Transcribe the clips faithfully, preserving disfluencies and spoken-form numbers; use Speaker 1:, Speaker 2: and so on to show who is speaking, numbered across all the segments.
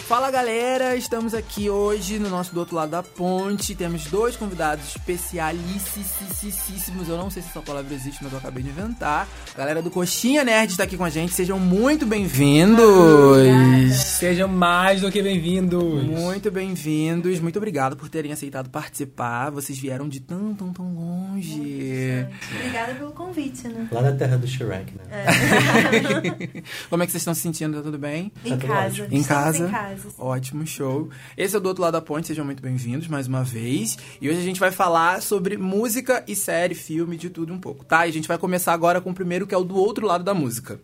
Speaker 1: Fala galera, estamos aqui hoje no nosso Do Outro Lado da Ponte. Temos dois convidados especialíssimos. Eu não sei se essa palavra existe, mas eu acabei de inventar. A galera do Coxinha Nerd está aqui com a gente. Sejam muito bem-vindos.
Speaker 2: Sejam mais do que bem-vindos.
Speaker 1: Muito bem-vindos. Muito obrigado por terem aceitado participar. Vocês vieram de tão, tão, tão longe.
Speaker 3: Obrigada pelo convite, né?
Speaker 4: Lá da terra do Shrek, né?
Speaker 3: É.
Speaker 1: Como é que vocês estão se sentindo? Tá tudo bem?
Speaker 3: Em
Speaker 4: Tá tudo
Speaker 3: casa.
Speaker 4: ótimo.
Speaker 1: Em casa?
Speaker 3: Em casa.
Speaker 1: Ótimo, show. Esse é o Do Outro Lado da Ponte, sejam muito bem-vindos mais uma vez. E hoje a gente vai falar sobre música e série, filme, de tudo um pouco, tá? E a gente vai começar agora com o primeiro, que é o Do Outro Lado da Música.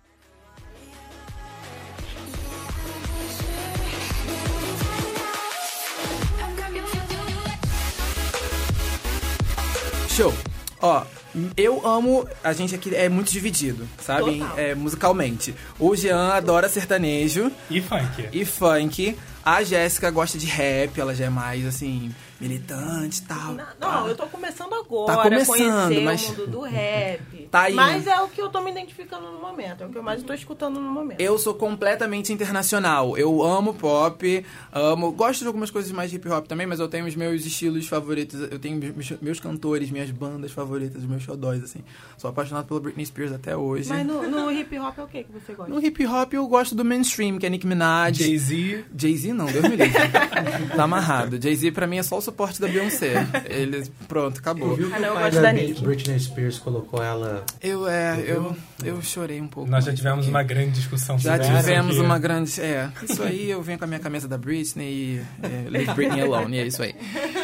Speaker 1: Show. Ó, eu amo... A gente aqui é muito dividido, sabe?
Speaker 3: Total.
Speaker 1: É, musicalmente. O Jean adora sertanejo
Speaker 2: E funk.
Speaker 1: e funk. A Jéssica gosta de rap, ela já é mais, assim, militante e tal.
Speaker 5: Não, não, eu tô começando agora
Speaker 1: Tá
Speaker 5: a
Speaker 1: começando,
Speaker 5: conhecer
Speaker 1: mas-
Speaker 5: o mundo do rap.
Speaker 1: Tá aí.
Speaker 5: Mas é o que eu tô me identificando no momento, é o que eu mais tô escutando no momento.
Speaker 1: Eu sou completamente internacional. Eu amo pop, amo... Gosto de algumas coisas mais hip hop também, mas eu tenho os meus estilos favoritos. Eu tenho meus, meus cantores, minhas bandas favoritas, os meus xodóis, assim. Sou apaixonado pela Britney Spears até hoje.
Speaker 5: Mas no, no hip hop é o que que você gosta?
Speaker 1: No hip hop eu gosto do mainstream, que é Nicki Minaj.
Speaker 2: Jay-Z.
Speaker 1: Jay-Z não, Deus me livre. Tá amarrado. Jay-Z pra mim é só o suporte da Beyoncé. Ele... Pronto, acabou.
Speaker 4: Viu que
Speaker 5: Ah, não, eu
Speaker 4: o pai
Speaker 5: gosto
Speaker 4: da
Speaker 5: da
Speaker 4: Britney
Speaker 5: Nicki.
Speaker 4: Britney Spears colocou ela...
Speaker 1: Eu, é, eu, eu chorei um pouco.
Speaker 2: Nós já
Speaker 1: mais
Speaker 2: tivemos
Speaker 1: aqui.
Speaker 2: uma grande discussão
Speaker 1: Já
Speaker 2: sobre isso
Speaker 1: tivemos
Speaker 2: aqui.
Speaker 1: uma grande... É, isso aí eu venho com a minha camisa da Britney e é, Leave Britney Alone, e é isso aí.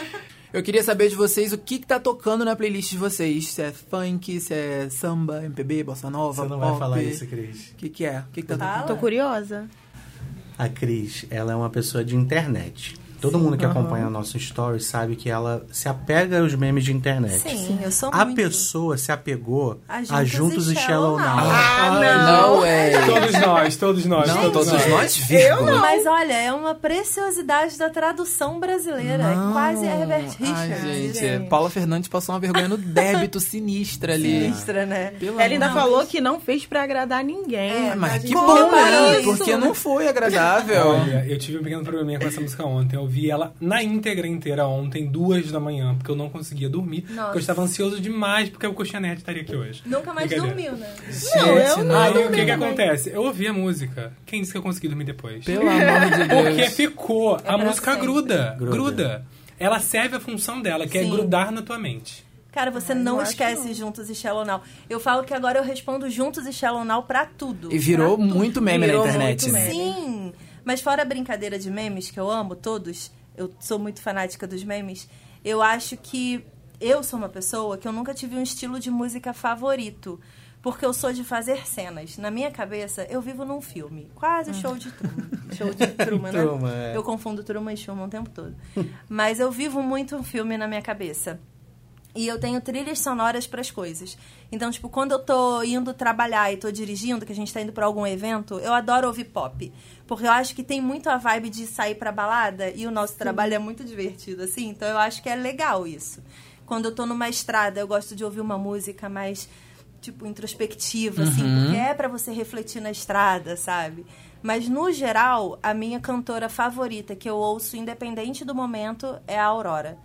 Speaker 1: Eu queria saber de vocês o que, que tá tocando na playlist de vocês. Se é funk, se é samba, M P B, bossa nova,
Speaker 4: Você não
Speaker 1: pop.
Speaker 4: vai falar isso, Cris.
Speaker 1: O que, que é? O que, que tá
Speaker 3: Fala.
Speaker 1: tocando?
Speaker 5: Tô curiosa.
Speaker 4: A Cris, ela é uma pessoa de internet. Todo mundo que acompanha o nosso story sabe que ela se apega aos memes de internet.
Speaker 3: Sim, eu sou
Speaker 4: A
Speaker 3: muito.
Speaker 4: pessoa se apegou
Speaker 3: A
Speaker 4: a
Speaker 3: Juntos
Speaker 4: Juntos
Speaker 3: e
Speaker 4: e
Speaker 3: Shallow
Speaker 4: Shallow
Speaker 3: Now.
Speaker 4: Now.
Speaker 5: Ah,
Speaker 1: Não é.
Speaker 2: Todos nós, todos nós,
Speaker 1: Não,
Speaker 2: todos,
Speaker 1: todos
Speaker 2: nós.
Speaker 1: nós, vírgula.
Speaker 3: Mas olha, é uma preciosidade da tradução brasileira.
Speaker 1: Não.
Speaker 3: É quase Herbert
Speaker 1: Ai,
Speaker 3: Richards.
Speaker 1: gente,
Speaker 5: gente.
Speaker 1: Paula Fernandes passou uma vergonha no débito sinistra ali.
Speaker 3: Sinistra, né?
Speaker 1: Pelo
Speaker 5: Ela ainda
Speaker 1: amor-
Speaker 5: falou que não fez pra agradar ninguém.
Speaker 3: É,
Speaker 1: Mas
Speaker 3: a
Speaker 1: que
Speaker 3: gente
Speaker 1: bom, né?
Speaker 3: isso.
Speaker 1: Porque não foi agradável.
Speaker 2: Olha, eu tive um pequeno probleminha com essa música ontem. Eu ouvi ela na íntegra inteira ontem, duas da manhã, porque eu não conseguia dormir.
Speaker 3: Nossa.
Speaker 2: Porque eu estava ansioso demais, porque o Coxinha Nerd estaria aqui hoje.
Speaker 3: Nunca mais
Speaker 2: Brincadeira.
Speaker 3: dormiu, né?
Speaker 5: Não, eu
Speaker 1: Gente,
Speaker 5: não.
Speaker 2: Aí o
Speaker 5: dormi
Speaker 2: que que
Speaker 5: também.
Speaker 2: acontece? Eu ouvi a música. Quem disse que eu consegui dormir depois?
Speaker 1: Pelo amor de Deus.
Speaker 2: Porque ficou. a
Speaker 3: pra
Speaker 2: música
Speaker 3: sempre.
Speaker 2: gruda,
Speaker 4: Gruda.
Speaker 2: gruda. Ela serve a função dela, que é
Speaker 3: Sim.
Speaker 2: grudar na tua mente.
Speaker 3: Cara, você
Speaker 5: Ai,
Speaker 3: não
Speaker 5: não acho
Speaker 3: esquece
Speaker 5: não.
Speaker 3: Juntos e Shallow Now. Eu falo que agora eu respondo Juntos e Shallow Now pra tudo.
Speaker 1: E virou
Speaker 3: Pra tudo.
Speaker 1: muito meme
Speaker 5: Virou
Speaker 1: na internet,
Speaker 5: muito
Speaker 1: né?
Speaker 5: meme.
Speaker 3: Sim, mas fora a brincadeira de memes, que eu amo todos, eu sou muito fanática dos memes, eu acho que eu sou uma pessoa que eu nunca tive um estilo de música favorito, porque eu sou de fazer cenas. Na minha cabeça, eu vivo num filme, quase show de Truman. Show de Truman, né?
Speaker 4: Truman, é.
Speaker 3: Eu confundo Truman e Schumann o tempo todo. Mas eu vivo muito um filme na minha cabeça. E eu tenho trilhas sonoras para as coisas. Então, tipo, quando eu tô indo trabalhar e tô dirigindo, que a gente tá indo para algum evento, eu adoro ouvir pop. Porque eu acho que tem muito a vibe de sair pra balada e o nosso trabalho é muito divertido, assim. Então, eu acho que é legal isso. Quando eu tô numa estrada, eu gosto de ouvir uma música mais, tipo, introspectiva, assim. Porque é pra você refletir na estrada, sabe? Mas, no geral, a minha cantora favorita, que eu ouço independente do momento, é a Aurora.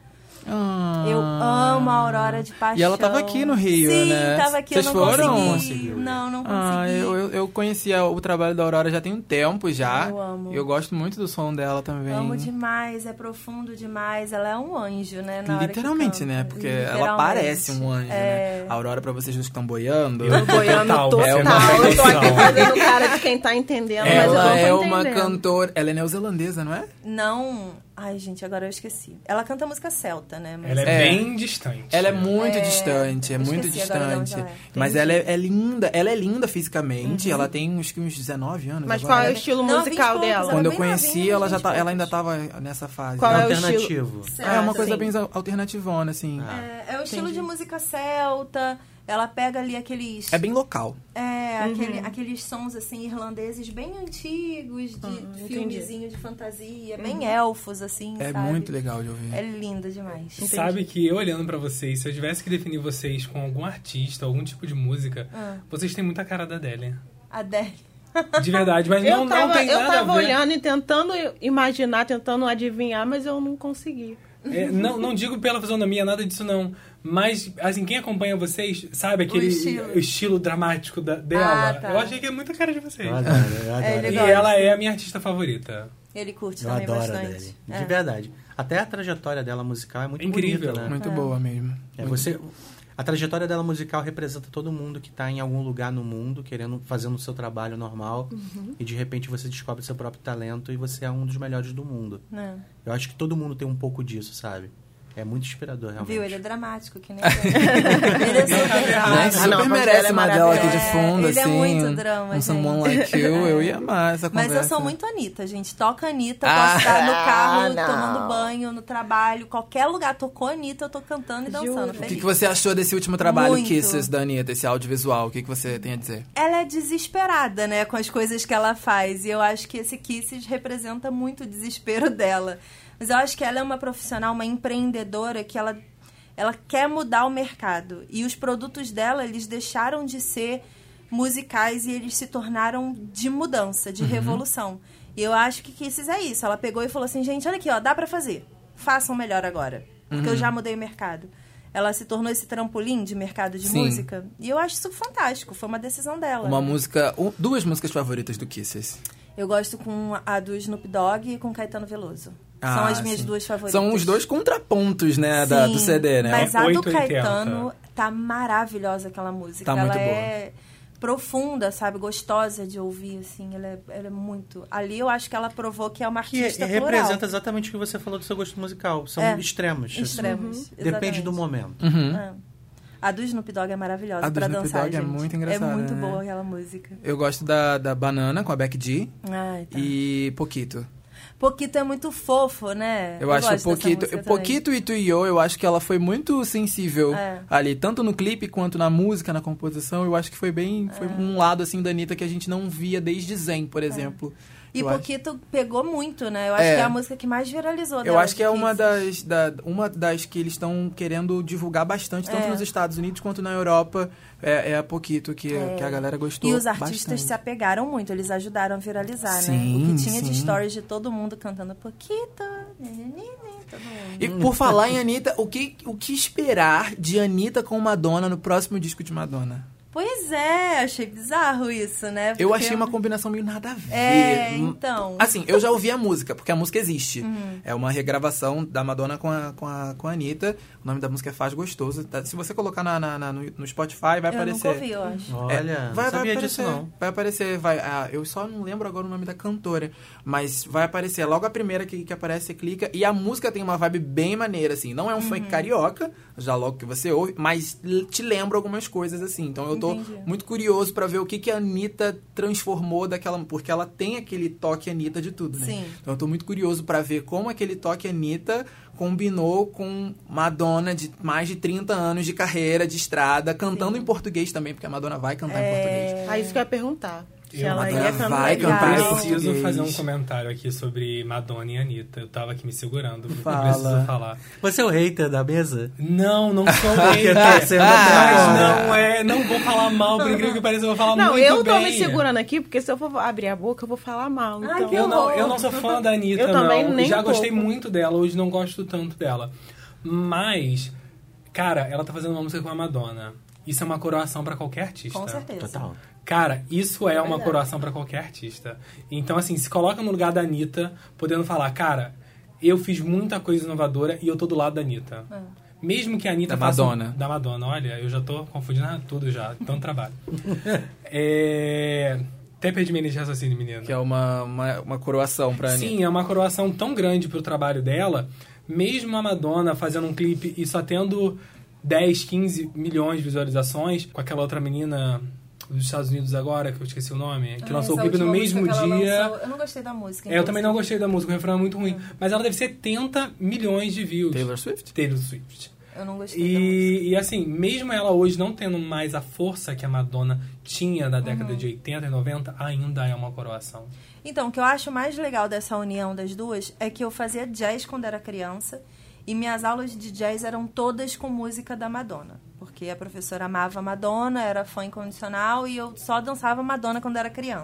Speaker 1: Ah.
Speaker 3: Eu amo a Aurora de paixão.
Speaker 1: E ela tava aqui no Rio,
Speaker 3: Sim,
Speaker 1: né?
Speaker 3: tava aqui,
Speaker 1: Vocês
Speaker 3: eu não
Speaker 1: foram?
Speaker 3: consegui.
Speaker 4: Conseguiu.
Speaker 3: Não, não consegui.
Speaker 1: Ah, eu, eu, eu conhecia o trabalho da Aurora já tem um tempo já.
Speaker 3: Eu amo.
Speaker 1: Eu gosto muito do som dela também.
Speaker 3: Amo demais, é profundo demais. Ela é um anjo, né? Na hora que
Speaker 1: Literalmente,
Speaker 3: canta.
Speaker 1: né? Porque ela
Speaker 3: Literalmente.
Speaker 1: parece um anjo,
Speaker 3: É.
Speaker 1: né? A Aurora, pra vocês que estão boiando...
Speaker 5: Eu boiando
Speaker 2: Total,
Speaker 5: total.
Speaker 2: você não tem
Speaker 5: Eu tô aqui
Speaker 2: noção.
Speaker 5: fazendo cara de quem tá entendendo, mas eu não
Speaker 1: Ela
Speaker 5: tô
Speaker 1: é uma
Speaker 5: entendendo.
Speaker 1: cantora... Ela é neozelandesa, não é?
Speaker 3: Não... Ai, gente, agora eu esqueci. Ela canta música celta, né? Mas
Speaker 2: Ela é,
Speaker 1: É.
Speaker 2: bem distante.
Speaker 1: Ela é muito
Speaker 3: É,
Speaker 1: distante, é
Speaker 3: eu
Speaker 1: muito
Speaker 3: esqueci agora de onde
Speaker 1: distante.
Speaker 3: ela é.
Speaker 1: Mas
Speaker 3: Entendi.
Speaker 1: ela é, é linda, ela é linda fisicamente. Ela tem uns, uns dezenove anos
Speaker 5: Mas
Speaker 1: agora.
Speaker 5: qual é o estilo
Speaker 3: Não,
Speaker 5: musical
Speaker 3: vinte e poucos,
Speaker 5: dela?
Speaker 3: ela
Speaker 1: Quando eu
Speaker 3: bem
Speaker 1: conheci,
Speaker 3: novinha,
Speaker 1: ela, já
Speaker 3: vinte e
Speaker 1: tá, ela
Speaker 3: poucos.
Speaker 1: ainda tava nessa fase.
Speaker 5: Qual é o
Speaker 4: Alternativo.
Speaker 1: É, é uma coisa
Speaker 5: Sim.
Speaker 1: bem alternativona, assim.
Speaker 3: É, é o estilo de música celta. Ela pega ali aqueles...
Speaker 1: É bem local.
Speaker 3: É, aquele, aqueles sons, assim, irlandeses bem antigos, de
Speaker 5: entendi.
Speaker 3: filmezinho de fantasia, bem elfos, assim,
Speaker 1: É
Speaker 3: sabe?
Speaker 1: muito legal de ouvir.
Speaker 3: É linda demais.
Speaker 2: Sabe que eu olhando pra vocês, se eu tivesse que definir vocês com algum artista, algum tipo de música,
Speaker 3: Ah.
Speaker 2: vocês têm muita cara da Adele.
Speaker 3: Adele.
Speaker 2: De verdade, mas não,
Speaker 5: eu tava,
Speaker 2: não tem
Speaker 5: eu
Speaker 2: nada
Speaker 5: tava
Speaker 2: a ver.
Speaker 5: olhando e tentando imaginar, tentando adivinhar, mas eu não consegui.
Speaker 2: É, não, não digo pela fisionomia, nada disso não. Mas, assim, quem acompanha vocês, sabe aquele
Speaker 3: O estilo.
Speaker 2: o estilo dramático da- dela?
Speaker 3: Ah, tá.
Speaker 2: Eu achei que é muita cara de vocês.
Speaker 4: Eu adoro, eu adoro.
Speaker 3: É, ele
Speaker 2: E
Speaker 3: gosta.
Speaker 2: ela é a minha artista favorita.
Speaker 3: Ele curte
Speaker 4: Eu
Speaker 3: também
Speaker 4: adoro a
Speaker 3: bastante.
Speaker 4: dele.
Speaker 3: É.
Speaker 4: De verdade. Até a trajetória dela musical é muito
Speaker 2: Incrível.
Speaker 4: bonita, né?
Speaker 1: Muito boa mesmo.
Speaker 4: É, você, a trajetória dela musical representa todo mundo que está em algum lugar no mundo, querendo, fazendo o seu trabalho normal, e de repente você descobre seu próprio talento e você é um dos melhores do mundo.
Speaker 3: É.
Speaker 4: Eu acho que todo mundo tem um pouco disso, sabe? É muito inspirador, realmente.
Speaker 3: Viu? Ele é dramático, que nem eu. Ele é super
Speaker 1: Gente,
Speaker 3: dramático.
Speaker 1: super
Speaker 5: não, mas
Speaker 1: merece
Speaker 5: ela é
Speaker 1: uma dela aqui de
Speaker 3: maravilhosa.
Speaker 1: fundo,
Speaker 3: É, ele é
Speaker 1: assim.
Speaker 3: muito drama,
Speaker 1: Um
Speaker 3: gente.
Speaker 1: Someone Like You, eu ia amar essa
Speaker 3: Mas
Speaker 1: conversa.
Speaker 3: eu sou muito Anitta, gente. Toca Anitta,
Speaker 1: Ah.
Speaker 3: posso estar no carro,
Speaker 5: Ah, não.
Speaker 3: tomando banho, no trabalho, qualquer lugar. Tocou Anitta, eu tô cantando e dançando.
Speaker 5: Juro.
Speaker 1: O
Speaker 3: Feliz.
Speaker 1: que, que você achou desse último trabalho,
Speaker 3: Muito.
Speaker 1: Kisses, da Anitta, esse audiovisual? O que, que você tem a dizer?
Speaker 3: Ela é desesperada, né, com as coisas que ela faz. E eu acho que esse Kisses representa muito o desespero dela. Mas eu acho que ela é uma profissional, uma empreendedora que ela, ela quer mudar o mercado. E os produtos dela, eles deixaram de ser musicais e eles se tornaram de mudança, de revolução. E eu acho que Kisses é isso. Ela pegou e falou assim, gente, olha aqui, ó, dá pra fazer. Façam melhor agora. Porque eu já mudei o mercado. Ela se tornou esse trampolim de mercado de
Speaker 1: Sim.
Speaker 3: música. E eu acho isso fantástico. Foi uma decisão dela.
Speaker 1: Uma
Speaker 3: né?
Speaker 1: música... um- duas músicas favoritas do Kisses.
Speaker 3: Eu gosto com a do Snoop Dogg e com Caetano Veloso. São
Speaker 1: Ah,
Speaker 3: as minhas
Speaker 1: sim.
Speaker 3: duas favoritas.
Speaker 1: São os dois contrapontos, né, da, do
Speaker 3: Sim,
Speaker 1: C D, né?
Speaker 3: Mas a do
Speaker 2: oito e oitenta.
Speaker 3: Caetano tá maravilhosa aquela música.
Speaker 1: Tá
Speaker 3: ela
Speaker 1: muito
Speaker 3: é profunda, sabe? Gostosa de ouvir, assim. Ela é, ela é muito... Ali eu acho que ela provou que é uma
Speaker 4: Que
Speaker 3: artista
Speaker 4: representa
Speaker 3: plural.
Speaker 4: exatamente o que você falou do seu gosto musical. São
Speaker 3: É,
Speaker 4: extremos. assim.
Speaker 3: Extremos.
Speaker 4: Depende
Speaker 3: exatamente.
Speaker 4: do momento.
Speaker 1: Uhum.
Speaker 3: É. A do Snoop Dogg é maravilhosa
Speaker 1: A do
Speaker 3: pra
Speaker 1: Snoop
Speaker 3: dançar,
Speaker 1: Dogg é
Speaker 3: gente.
Speaker 1: muito engraçada,
Speaker 3: É muito
Speaker 1: né?
Speaker 3: boa aquela música.
Speaker 1: Eu gosto da, da Banana, com a Becky G.
Speaker 3: Ai, tá.
Speaker 1: E Poquito.
Speaker 3: Poquito é muito fofo, né?
Speaker 1: Eu, acho
Speaker 3: gosto dessa
Speaker 1: Poquito,
Speaker 3: música também.
Speaker 1: Poquito e Tu e Eu, eu acho que ela foi muito sensível
Speaker 3: É.
Speaker 1: ali, tanto no clipe quanto na música, na composição. Eu acho que foi bem, foi um lado assim da Anitta que a gente não via desde Zen, por exemplo.
Speaker 3: E
Speaker 1: Eu acho-
Speaker 3: Poquito pegou muito, né? Eu acho
Speaker 1: É.
Speaker 3: que é a música que mais viralizou
Speaker 1: Eu
Speaker 3: dela,
Speaker 1: acho que é
Speaker 3: de
Speaker 1: uma
Speaker 3: Kisses.
Speaker 1: das, da, uma das que eles estão querendo divulgar bastante, tanto
Speaker 3: É.
Speaker 1: nos Estados Unidos quanto na Europa. É, é a Poquito que, que a galera gostou
Speaker 3: E os artistas
Speaker 1: bastante.
Speaker 3: se apegaram muito, eles ajudaram a viralizar,
Speaker 1: Sim,
Speaker 3: né? O que tinha de
Speaker 1: sim.
Speaker 3: stories de todo mundo cantando Poquito, nenenine, todo mundo.
Speaker 1: E por falar em Anitta, o que, o que esperar de Anitta com Madonna no próximo disco de Madonna?
Speaker 3: Pois é, achei bizarro isso, né?
Speaker 1: Eu
Speaker 3: Porque-
Speaker 1: achei uma combinação meio nada a ver.
Speaker 3: É,
Speaker 1: Hum,
Speaker 3: então.
Speaker 1: Assim, eu já ouvi a música, porque a música existe.
Speaker 3: Uhum.
Speaker 1: É uma regravação da Madonna com a, com a, com a Anitta. O nome da música é Faz Gostoso. Tá? Se você colocar na, na- na- no, no Spotify, vai
Speaker 3: Eu
Speaker 1: aparecer.
Speaker 3: nunca ouvi, eu acho.
Speaker 4: Olha,
Speaker 1: É,
Speaker 4: não
Speaker 1: vai,
Speaker 4: sabia
Speaker 1: vai
Speaker 4: disso
Speaker 1: aparecer,
Speaker 4: não.
Speaker 1: Vai aparecer, vai. Ah, eu só não lembro agora o nome da cantora, mas vai aparecer. Logo a primeira que, que aparece, você clica. E a música tem uma vibe bem maneira, assim. Não é um
Speaker 3: Uhum.
Speaker 1: funk carioca, já logo que você ouve, mas l- te lembra algumas coisas, assim. Então eu tô
Speaker 3: Entendi.
Speaker 1: muito curioso pra ver o que, que a Anitta transformou daquela. Porque ela tem aquele toque Anitta de tudo, né?
Speaker 3: Sim.
Speaker 1: Então eu tô muito curioso pra ver como aquele toque Anitta combinou com Madonna de mais de trinta anos de carreira, de estrada, cantando em português também, porque a Madonna vai cantar em português.
Speaker 5: Ah, isso que eu ia perguntar. Se
Speaker 2: Eu-
Speaker 5: ela
Speaker 1: Madonna
Speaker 5: ia cantar
Speaker 1: vai
Speaker 5: legal.
Speaker 1: cantar em
Speaker 2: Eu
Speaker 1: português.
Speaker 2: preciso fazer um comentário aqui sobre Madonna e Anitta. Eu tava aqui me segurando. Eu
Speaker 1: Fala.
Speaker 2: preciso falar.
Speaker 4: Você é o hater da mesa?
Speaker 2: Não, não sou
Speaker 4: Porque
Speaker 2: hater.
Speaker 4: tá sendo até
Speaker 2: Mas
Speaker 4: agora.
Speaker 2: não é, não vou falar mal, por incrível que pareça, eu vou falar
Speaker 5: Não,
Speaker 2: muito
Speaker 5: eu tô
Speaker 2: bem.
Speaker 5: me segurando aqui, porque se eu for abrir a boca, eu vou falar mal.
Speaker 3: Ai,
Speaker 5: Então...
Speaker 3: que
Speaker 2: Eu não,
Speaker 3: horror.
Speaker 2: eu não sou fã da Anitta,
Speaker 5: Eu também,
Speaker 2: não.
Speaker 5: nem
Speaker 2: Já
Speaker 5: um
Speaker 2: gostei
Speaker 5: pouco.
Speaker 2: muito dela, hoje não gosto tanto dela. Mas, cara, ela tá fazendo uma música com a Madonna. Isso é uma coroação pra qualquer artista.
Speaker 3: Com certeza.
Speaker 4: Total.
Speaker 2: Cara, isso é uma coroação pra qualquer artista. Então, assim, se coloca no lugar da Anitta, podendo falar, cara, eu fiz muita coisa inovadora e eu tô do lado da Anitta.
Speaker 3: É.
Speaker 2: Mesmo que a Anitta
Speaker 1: Da
Speaker 2: faça...
Speaker 1: Madonna.
Speaker 2: Da Madonna. Olha, eu já tô confundindo tudo já. Tanto trabalho. é... Até perdi minha linha de raciocínio, menino.
Speaker 1: Que é uma, uma, uma coroação pra Anitta.
Speaker 2: Sim, é uma coroação tão grande pro trabalho dela, mesmo a Madonna fazendo um clipe e só tendo dez, quinze milhões de visualizações, com aquela outra menina dos Estados Unidos agora, que eu esqueci o nome, que
Speaker 3: Ah,
Speaker 2: lançou o
Speaker 3: essa
Speaker 2: clipe no
Speaker 3: última
Speaker 2: mesmo
Speaker 3: música que ela
Speaker 2: dia.
Speaker 3: lançou, eu não gostei da música.
Speaker 2: É, eu também não
Speaker 3: inclusive.
Speaker 2: gostei da música, o refrão é muito ruim. Mas ela deve setenta milhões de views.
Speaker 1: Taylor Swift?
Speaker 2: Taylor Swift.
Speaker 3: Eu não gostei da música.
Speaker 2: E, e assim, mesmo ela hoje não tendo mais a força que a Madonna tinha na década de oitenta e noventa, ainda é uma coroação.
Speaker 3: Então, o que eu acho mais legal dessa união das duas é que eu fazia jazz quando era criança e minhas aulas de jazz eram todas com música da Madonna. Porque a professora amava Madonna, era fã incondicional e eu só dançava Madonna quando era criança.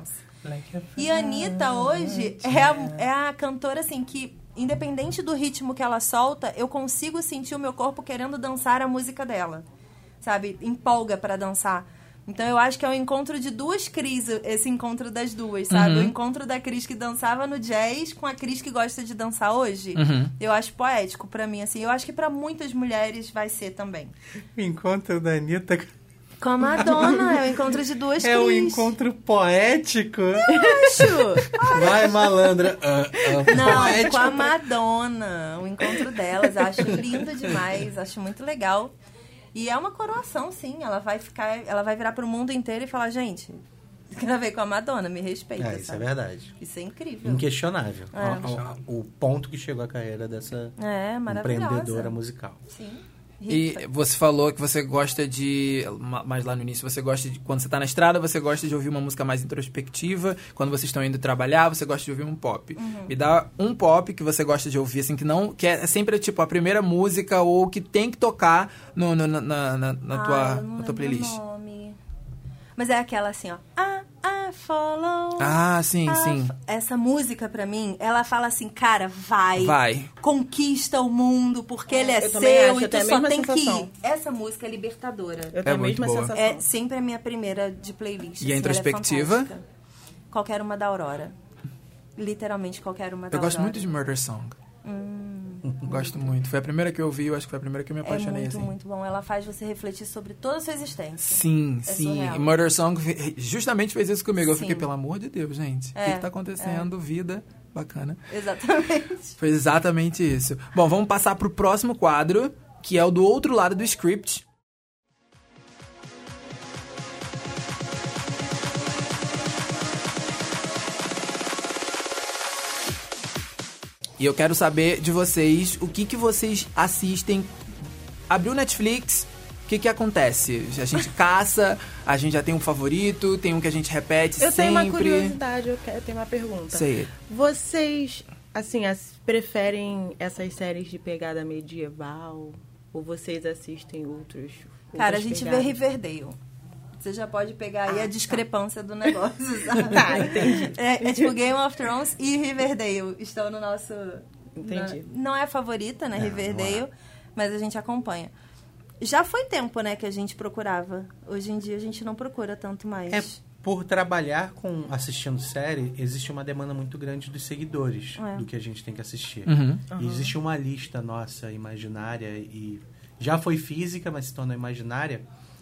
Speaker 2: Like a
Speaker 3: E a Anitta hoje é a, é a cantora, assim, que, independente do ritmo que ela solta, eu consigo sentir o meu corpo querendo dançar a música dela. Sabe? Empolga pra dançar. Então eu acho que é o encontro de duas Cris, esse encontro das duas, sabe?
Speaker 1: Uhum.
Speaker 3: O encontro da Cris que dançava no jazz com a Cris que gosta de dançar hoje.
Speaker 1: Uhum.
Speaker 3: Eu acho poético pra mim, assim. Eu acho que pra muitas mulheres vai ser também.
Speaker 4: O encontro da Anitta
Speaker 3: Com a Madonna, é o encontro de duas
Speaker 4: é um
Speaker 3: Cris.
Speaker 4: encontro poético.
Speaker 3: Acho.
Speaker 4: Vai, malandra. Ah, ah,
Speaker 3: Não,
Speaker 4: poético.
Speaker 3: com a Madonna. O encontro delas, acho lindo demais, acho muito legal. E é uma coroação, sim. Ela vai ficar, ela vai virar pro mundo inteiro e falar, gente, gravei com a Madonna, me respeita.
Speaker 4: É, isso
Speaker 3: sabe?
Speaker 4: é verdade.
Speaker 3: Isso é incrível.
Speaker 4: Inquestionável.
Speaker 3: É.
Speaker 4: O, o ponto que chegou a carreira dessa
Speaker 3: É, maravilhosa.
Speaker 4: empreendedora musical.
Speaker 3: Sim.
Speaker 1: E
Speaker 3: Rifa.
Speaker 1: você falou que você gosta de... Mas lá no início, você gosta de... Quando você tá na estrada, você gosta de ouvir uma música mais introspectiva. Quando vocês estão indo trabalhar, você gosta de ouvir um pop.
Speaker 3: Uhum.
Speaker 1: Me dá um pop que você gosta de ouvir, assim, que não... Que é sempre, tipo, a primeira música ou que tem que tocar no, no- na, na, na, na
Speaker 3: Ah,
Speaker 1: tua,
Speaker 3: eu não
Speaker 1: na tua
Speaker 3: lembro
Speaker 1: playlist.
Speaker 3: o nome. Mas é aquela assim, ó. Ah, ah, follow.
Speaker 1: Ah, sim,
Speaker 3: ah,
Speaker 1: sim.
Speaker 3: f- Essa música, pra mim, ela fala assim, cara, vai.
Speaker 1: Vai.
Speaker 3: Conquista o mundo, porque ele é
Speaker 5: Eu também
Speaker 3: seu
Speaker 5: acho,
Speaker 3: e
Speaker 5: eu
Speaker 3: tu
Speaker 5: tenho a
Speaker 3: só
Speaker 5: mesma
Speaker 3: tem que
Speaker 5: sensação.
Speaker 3: ir. Essa música é libertadora.
Speaker 5: Eu tenho a
Speaker 1: muito
Speaker 5: mesma
Speaker 1: boa.
Speaker 5: sensação.
Speaker 3: É sempre a minha primeira de playlist.
Speaker 1: E a
Speaker 3: assim,
Speaker 1: introspectiva?
Speaker 3: ela é fantástica. Qualquer uma da Aurora. Literalmente qualquer uma da
Speaker 1: Eu gosto
Speaker 3: Aurora.
Speaker 1: muito de Murder Song.
Speaker 3: Hum,
Speaker 1: Gosto muito. Foi a primeira que eu ouvi, eu acho que foi a primeira que eu me
Speaker 3: é
Speaker 1: apaixonei,
Speaker 3: muito,
Speaker 1: assim.
Speaker 3: muito bom. Ela faz você refletir sobre toda a sua existência.
Speaker 1: Sim,
Speaker 3: É
Speaker 1: sim.
Speaker 3: surreal.
Speaker 1: E Murder Song fe- justamente fez isso comigo. Eu
Speaker 3: Sim.
Speaker 1: fiquei, pelo amor de Deus, gente. O
Speaker 3: É,
Speaker 1: que, que tá acontecendo? Vida bacana.
Speaker 3: Exatamente.
Speaker 1: Foi exatamente isso. Bom, vamos passar pro próximo quadro, que é o do outro lado do script. E eu quero saber de vocês o que, que vocês assistem. Abriu Netflix, o que, que acontece? A gente caça, a gente já tem um favorito, tem um que a gente repete
Speaker 5: Eu tenho
Speaker 1: sempre.
Speaker 5: uma curiosidade, eu quero- eu tenho uma pergunta.
Speaker 1: Sei.
Speaker 5: Vocês, assim, as- preferem essas séries de pegada medieval? Ou vocês assistem outros?
Speaker 3: Cara, a
Speaker 5: outras
Speaker 3: gente vê
Speaker 5: pegadas?
Speaker 3: Riverdale. Você já pode pegar aí
Speaker 5: Ah,
Speaker 3: a
Speaker 5: tá.
Speaker 3: discrepância do negócio, sabe?
Speaker 5: Tá, entendi.
Speaker 3: É, é tipo Game of Thrones e Riverdale estão no nosso...
Speaker 5: Entendi.
Speaker 3: na- não é a favorita, né,
Speaker 4: É,
Speaker 3: Riverdale,
Speaker 4: não é.
Speaker 3: mas a gente acompanha. Já foi tempo, né, que a gente procurava. Hoje em dia a gente não procura tanto mais.
Speaker 4: É, por trabalhar com assistindo série, existe uma demanda muito grande dos seguidores
Speaker 3: É.
Speaker 4: do que a gente tem que assistir.
Speaker 1: Uhum.
Speaker 4: E existe uma lista nossa imaginária e já foi física, mas se tornou imaginária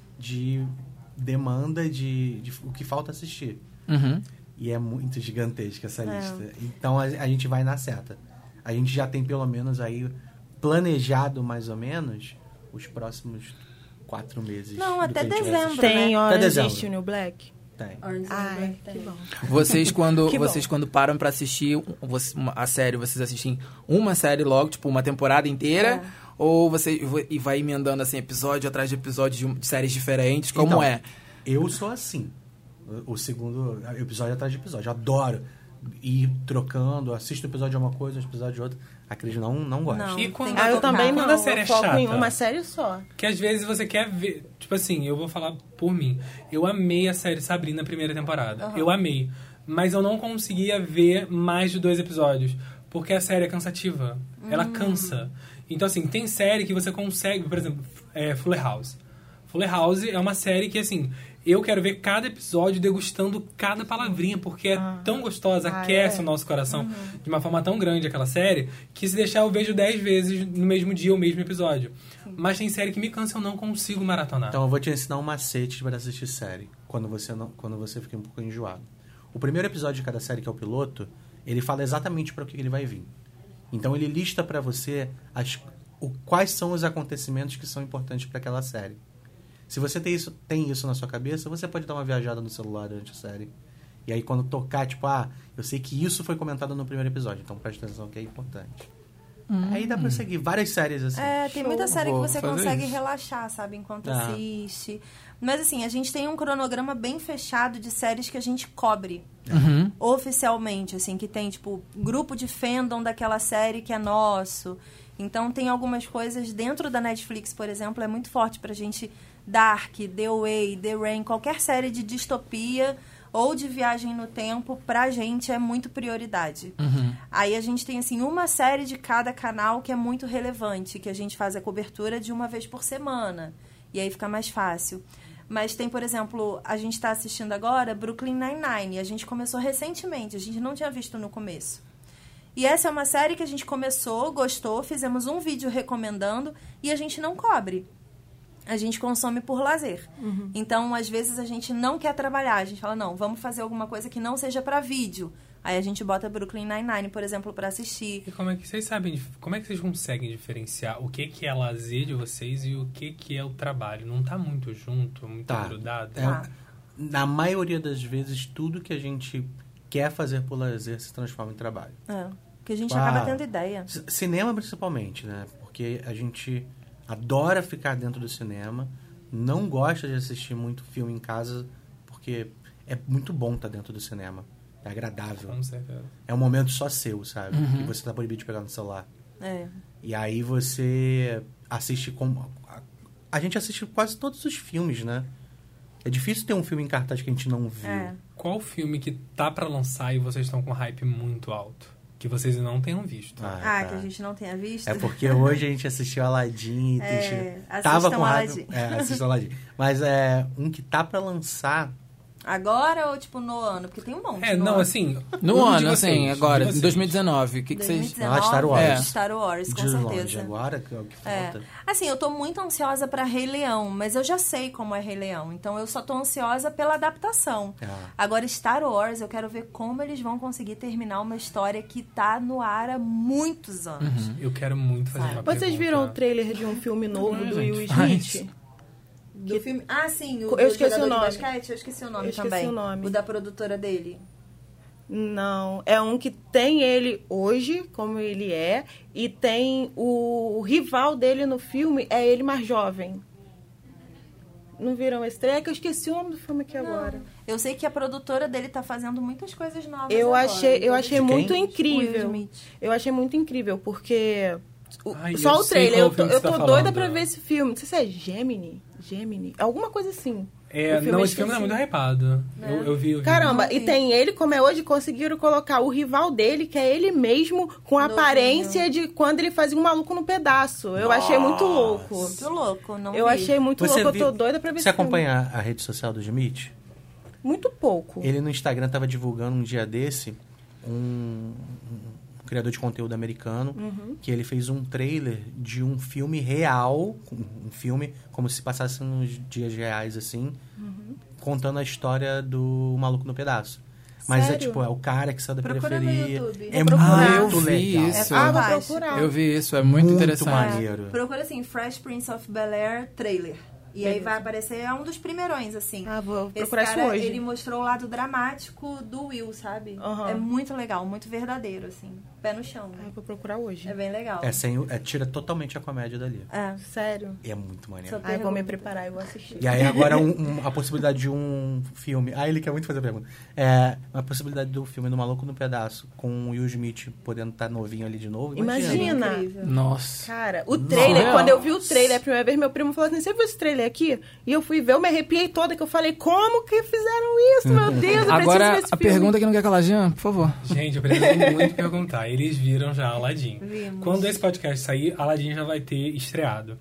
Speaker 4: de demanda de, de o que falta assistir.
Speaker 1: Uhum.
Speaker 4: E é muito gigantesca essa
Speaker 3: É.
Speaker 4: lista. Então a, a gente vai na seta. A gente já tem pelo menos aí planejado mais ou menos os próximos quatro meses.
Speaker 3: Não,
Speaker 4: do
Speaker 3: até
Speaker 4: que a gente vai
Speaker 3: dezembro,
Speaker 4: assistir.
Speaker 5: Tem
Speaker 3: né?
Speaker 5: Orange
Speaker 4: dezembro.
Speaker 5: is the New Black?
Speaker 4: Tem.
Speaker 5: Ai, que bom.
Speaker 1: Vocês quando,
Speaker 5: Que bom.
Speaker 1: vocês quando param pra assistir um- você- uma- a série, vocês assistem uma série logo, tipo uma temporada inteira?
Speaker 3: É.
Speaker 1: Ou você e vai emendando assim episódio atrás de episódio de, um- de séries diferentes? Como
Speaker 4: Então,
Speaker 1: é?
Speaker 4: Eu sou assim. O, o segundo episódio atrás de episódio. Eu adoro ir trocando, assisto um episódio de uma coisa, um episódio de outra. A Cris não, não gosta.
Speaker 3: Não.
Speaker 2: E quando,
Speaker 3: Tem que
Speaker 5: Ah, eu
Speaker 3: focar.
Speaker 5: também não.
Speaker 2: Quando a série é
Speaker 5: eu foco em
Speaker 2: chata.
Speaker 5: uma série só.
Speaker 2: Que às vezes você quer ver... Tipo assim, eu vou falar por mim. Eu amei a série Sabrina, primeira temporada.
Speaker 3: Aham.
Speaker 2: Eu amei. Mas eu não conseguia ver mais de dois episódios. Porque a série é cansativa. Ela cansa. Então, assim, tem série que você consegue... Por exemplo, é, Fuller House. Fuller House é uma série que, assim... Eu quero ver cada episódio degustando cada palavrinha, porque é tão gostosa,
Speaker 5: Ah,
Speaker 2: aquece
Speaker 5: é?
Speaker 2: o nosso coração de uma forma tão grande aquela série, que se deixar eu vejo dez vezes no mesmo dia o mesmo episódio. Mas tem série que me cansa e eu não consigo maratonar.
Speaker 4: Então eu vou te ensinar um macete para assistir série, quando você, não, quando você fica um pouco enjoado. O primeiro episódio de cada série, que é o piloto, ele fala exatamente para o que ele vai vir. Então ele lista para você as, o, quais são os acontecimentos que são importantes para aquela série. Se você tem isso, tem isso na sua cabeça, você pode dar uma viajada no celular durante a série. E aí quando tocar, tipo, ah, eu sei que isso foi comentado no primeiro episódio, então preste atenção que é importante. Aí dá pra seguir várias séries assim.
Speaker 3: É, tem muita série que
Speaker 1: Vou
Speaker 3: você
Speaker 1: fazer
Speaker 3: consegue
Speaker 1: isso.
Speaker 3: relaxar, sabe, enquanto
Speaker 4: Ah.
Speaker 3: assiste. Mas assim, a gente tem um cronograma bem fechado de séries que a gente cobre
Speaker 1: Uhum.
Speaker 3: oficialmente, assim, que tem, tipo, grupo de fandom daquela série que é nosso. Então tem algumas coisas dentro da Netflix, por exemplo, é muito forte pra gente. Dark, The Way, The Rain, qualquer série de distopia, ou de viagem no tempo, pra gente é muito prioridade.
Speaker 1: Uhum.
Speaker 3: Aí a gente tem, assim, uma série de cada canal que é muito relevante, que a gente faz a cobertura de uma vez por semana. E aí fica mais fácil. Mas tem, por exemplo, a gente está assistindo agora Brooklyn Nine-Nine. A gente começou recentemente, a gente não tinha visto no começo. E essa é uma série que a gente começou, gostou, fizemos um vídeo recomendando e a gente não cobre. A gente consome por lazer. Uhum. Então, às vezes, a gente não quer trabalhar. A gente fala, não, vamos fazer alguma coisa que não seja para vídeo. Aí a gente bota Brooklyn Nine-Nine, por exemplo, para assistir.
Speaker 2: E como é que vocês sabem, como é que vocês conseguem diferenciar o que, que é lazer de vocês e o que, que é o trabalho? Não tá muito junto, muito
Speaker 4: Tá.
Speaker 2: grudado?
Speaker 4: É,
Speaker 3: Tá.
Speaker 4: Na maioria das vezes, tudo que a gente quer fazer por lazer se transforma em trabalho.
Speaker 3: É, porque a gente
Speaker 4: Ah,
Speaker 3: acaba tendo ideia.
Speaker 4: C- Cinema, principalmente, né? Porque a gente adora ficar dentro do cinema, não gosta de assistir muito filme em casa, porque é muito bom estar dentro do cinema. É agradável.
Speaker 2: Com certeza.
Speaker 4: É um momento só seu, sabe?
Speaker 1: Uhum.
Speaker 4: Que você tá proibido de pegar no celular.
Speaker 3: É.
Speaker 4: E aí você assiste com... A, a gente assiste quase todos os filmes, né? É difícil ter um filme em cartaz que a gente não viu.
Speaker 3: É.
Speaker 2: Qual filme que tá pra lançar e vocês estão com hype muito alto? Que vocês não tenham visto?
Speaker 4: Ah,
Speaker 3: Ah,
Speaker 4: tá.
Speaker 3: que a gente não tenha visto.
Speaker 4: É porque hoje a gente assistiu Aladdin.
Speaker 3: É,
Speaker 4: a gente
Speaker 3: assistam
Speaker 4: tava com raiva.
Speaker 3: Aladdin.
Speaker 4: É, assistam Aladdin. Mas é um que tá pra lançar.
Speaker 3: Agora ou, tipo, no ano? Porque tem um monte.
Speaker 2: É,
Speaker 3: no
Speaker 2: não,
Speaker 3: ano.
Speaker 2: assim...
Speaker 1: No
Speaker 2: um de
Speaker 1: ano,
Speaker 2: vocês,
Speaker 1: assim,
Speaker 2: de
Speaker 1: agora, em
Speaker 2: vocês.
Speaker 1: dois mil e dezenove, o que, que vocês...
Speaker 3: dois mil e dezenove,
Speaker 4: Ah, Star Wars.
Speaker 3: de Star Wars, com
Speaker 4: de
Speaker 3: certeza.
Speaker 4: longe agora, que é o que
Speaker 3: É.
Speaker 4: falta.
Speaker 3: Assim, eu tô muito ansiosa pra Rei Leão, mas eu já sei como é Rei Leão, então eu só tô ansiosa pela adaptação.
Speaker 4: Ah.
Speaker 3: Agora, Star Wars, eu quero ver como eles vão conseguir terminar uma história que tá no ar há muitos anos.
Speaker 2: Eu quero muito fazer uma
Speaker 5: Vocês
Speaker 2: pergunta.
Speaker 5: viram o trailer de um filme novo
Speaker 2: Não,
Speaker 5: do
Speaker 2: gente,
Speaker 5: Will
Speaker 1: faz.
Speaker 5: Smith?
Speaker 3: Do filme... Ah, sim, o
Speaker 5: Eu
Speaker 3: do
Speaker 5: esqueci
Speaker 3: jogador
Speaker 5: o nome.
Speaker 3: de basquete, eu esqueci o nome
Speaker 5: Eu esqueci
Speaker 3: também.
Speaker 5: o nome.
Speaker 3: O da produtora dele.
Speaker 5: Não, é um que tem ele hoje, como ele é, e tem o, o rival dele no filme, é ele mais jovem. Não viram esse trailer? É que eu esqueci o nome do filme aqui agora.
Speaker 3: Eu sei que a produtora dele tá fazendo muitas coisas novas
Speaker 5: Eu
Speaker 3: agora,
Speaker 5: achei, eu
Speaker 3: então-
Speaker 5: achei
Speaker 4: De quem?
Speaker 5: muito
Speaker 3: Will
Speaker 5: incrível.
Speaker 3: Smith.
Speaker 5: Eu achei muito incrível, porque o-
Speaker 2: Ai,
Speaker 5: só
Speaker 2: eu
Speaker 5: o
Speaker 2: sei
Speaker 5: trailer,
Speaker 2: qual
Speaker 5: eu tô,
Speaker 2: filme
Speaker 5: eu
Speaker 2: que você
Speaker 5: tô
Speaker 2: tá
Speaker 5: doida
Speaker 2: falando.
Speaker 5: pra ver esse filme. Não sei se é Gemini, Gemini, alguma coisa assim.
Speaker 2: É,
Speaker 5: O filme
Speaker 2: não,
Speaker 5: eu
Speaker 2: esse filme não é
Speaker 5: esqueci.
Speaker 2: muito hypado. Eu, eu vi, eu vi.
Speaker 5: Caramba,
Speaker 3: Não
Speaker 5: e
Speaker 3: vi.
Speaker 5: tem ele, como é hoje, conseguiram colocar o rival dele, que é ele mesmo, com a
Speaker 3: No
Speaker 5: aparência de quando ele fazia um maluco no pedaço. Eu achei muito louco.
Speaker 3: Muito louco, não
Speaker 5: Eu
Speaker 3: vi.
Speaker 5: achei muito
Speaker 4: Você
Speaker 5: louco,
Speaker 4: viu-
Speaker 5: eu tô doida pra ver
Speaker 4: Você
Speaker 5: esse filme.
Speaker 4: acompanha a rede social do Smith?
Speaker 5: Muito pouco.
Speaker 4: Ele no Instagram tava divulgando um dia desse um, um criador de conteúdo americano
Speaker 5: Uhum.
Speaker 4: que ele fez um trailer de um filme real, um filme como se passasse nos dias reais assim,
Speaker 5: Uhum.
Speaker 4: contando a história do Maluco no Pedaço. Mas é
Speaker 5: Sério?
Speaker 4: tipo, é o cara que saiu da
Speaker 3: Procura no
Speaker 4: periferia.
Speaker 3: YouTube.
Speaker 4: É
Speaker 3: Vou procurar.
Speaker 1: Ah, eu
Speaker 4: muito
Speaker 1: vi
Speaker 4: legal.
Speaker 1: isso.
Speaker 5: Ah, vou
Speaker 3: fantástico.
Speaker 5: procurar.
Speaker 1: Eu vi isso, é muito, interessante.
Speaker 4: maneiro.
Speaker 3: Procura assim, Fresh Prince of Bel-Air trailer. E aí vai aparecer, é um dos primeirões, assim.
Speaker 5: Ah, vou
Speaker 3: Esse
Speaker 5: procurar
Speaker 3: cara,
Speaker 5: isso hoje.
Speaker 3: ele mostrou o lado dramático do Will, sabe?
Speaker 5: Aham.
Speaker 3: É muito legal, muito verdadeiro, assim. Pé no chão.
Speaker 5: Ah, vou procurar hoje.
Speaker 3: É bem legal.
Speaker 4: É, sem, o- é, tira totalmente a comédia dali.
Speaker 3: É.
Speaker 5: Sério.
Speaker 4: E é muito maneiro.
Speaker 3: Só-
Speaker 5: Ah, eu vou me
Speaker 3: Pergunta.
Speaker 5: preparar e vou assistir.
Speaker 4: E aí agora um- um- a possibilidade de um filme. Ah, ele quer muito fazer a pergunta. É, a possibilidade do filme do Maluco no Pedaço com o Will Smith podendo estar novinho ali de novo.
Speaker 5: Imagina.
Speaker 3: Incrível.
Speaker 1: Nossa.
Speaker 5: Cara, o trailer,
Speaker 1: Surreal.
Speaker 5: quando eu vi o trailer a primeira vez, meu primo falou assim, você viu esse trailer aqui? E eu fui ver, eu me arrepiei toda, que eu falei, como que fizeram isso, meu Deus, eu
Speaker 1: Agora,
Speaker 5: preciso ver esse
Speaker 1: a
Speaker 5: filme.
Speaker 1: pergunta que não quer calar, Jean, por favor.
Speaker 2: Gente, eu preciso muito perguntar. Eles viram já Aladdin.
Speaker 3: Vimos.
Speaker 2: Quando esse podcast sair, Aladdin já vai ter estreado.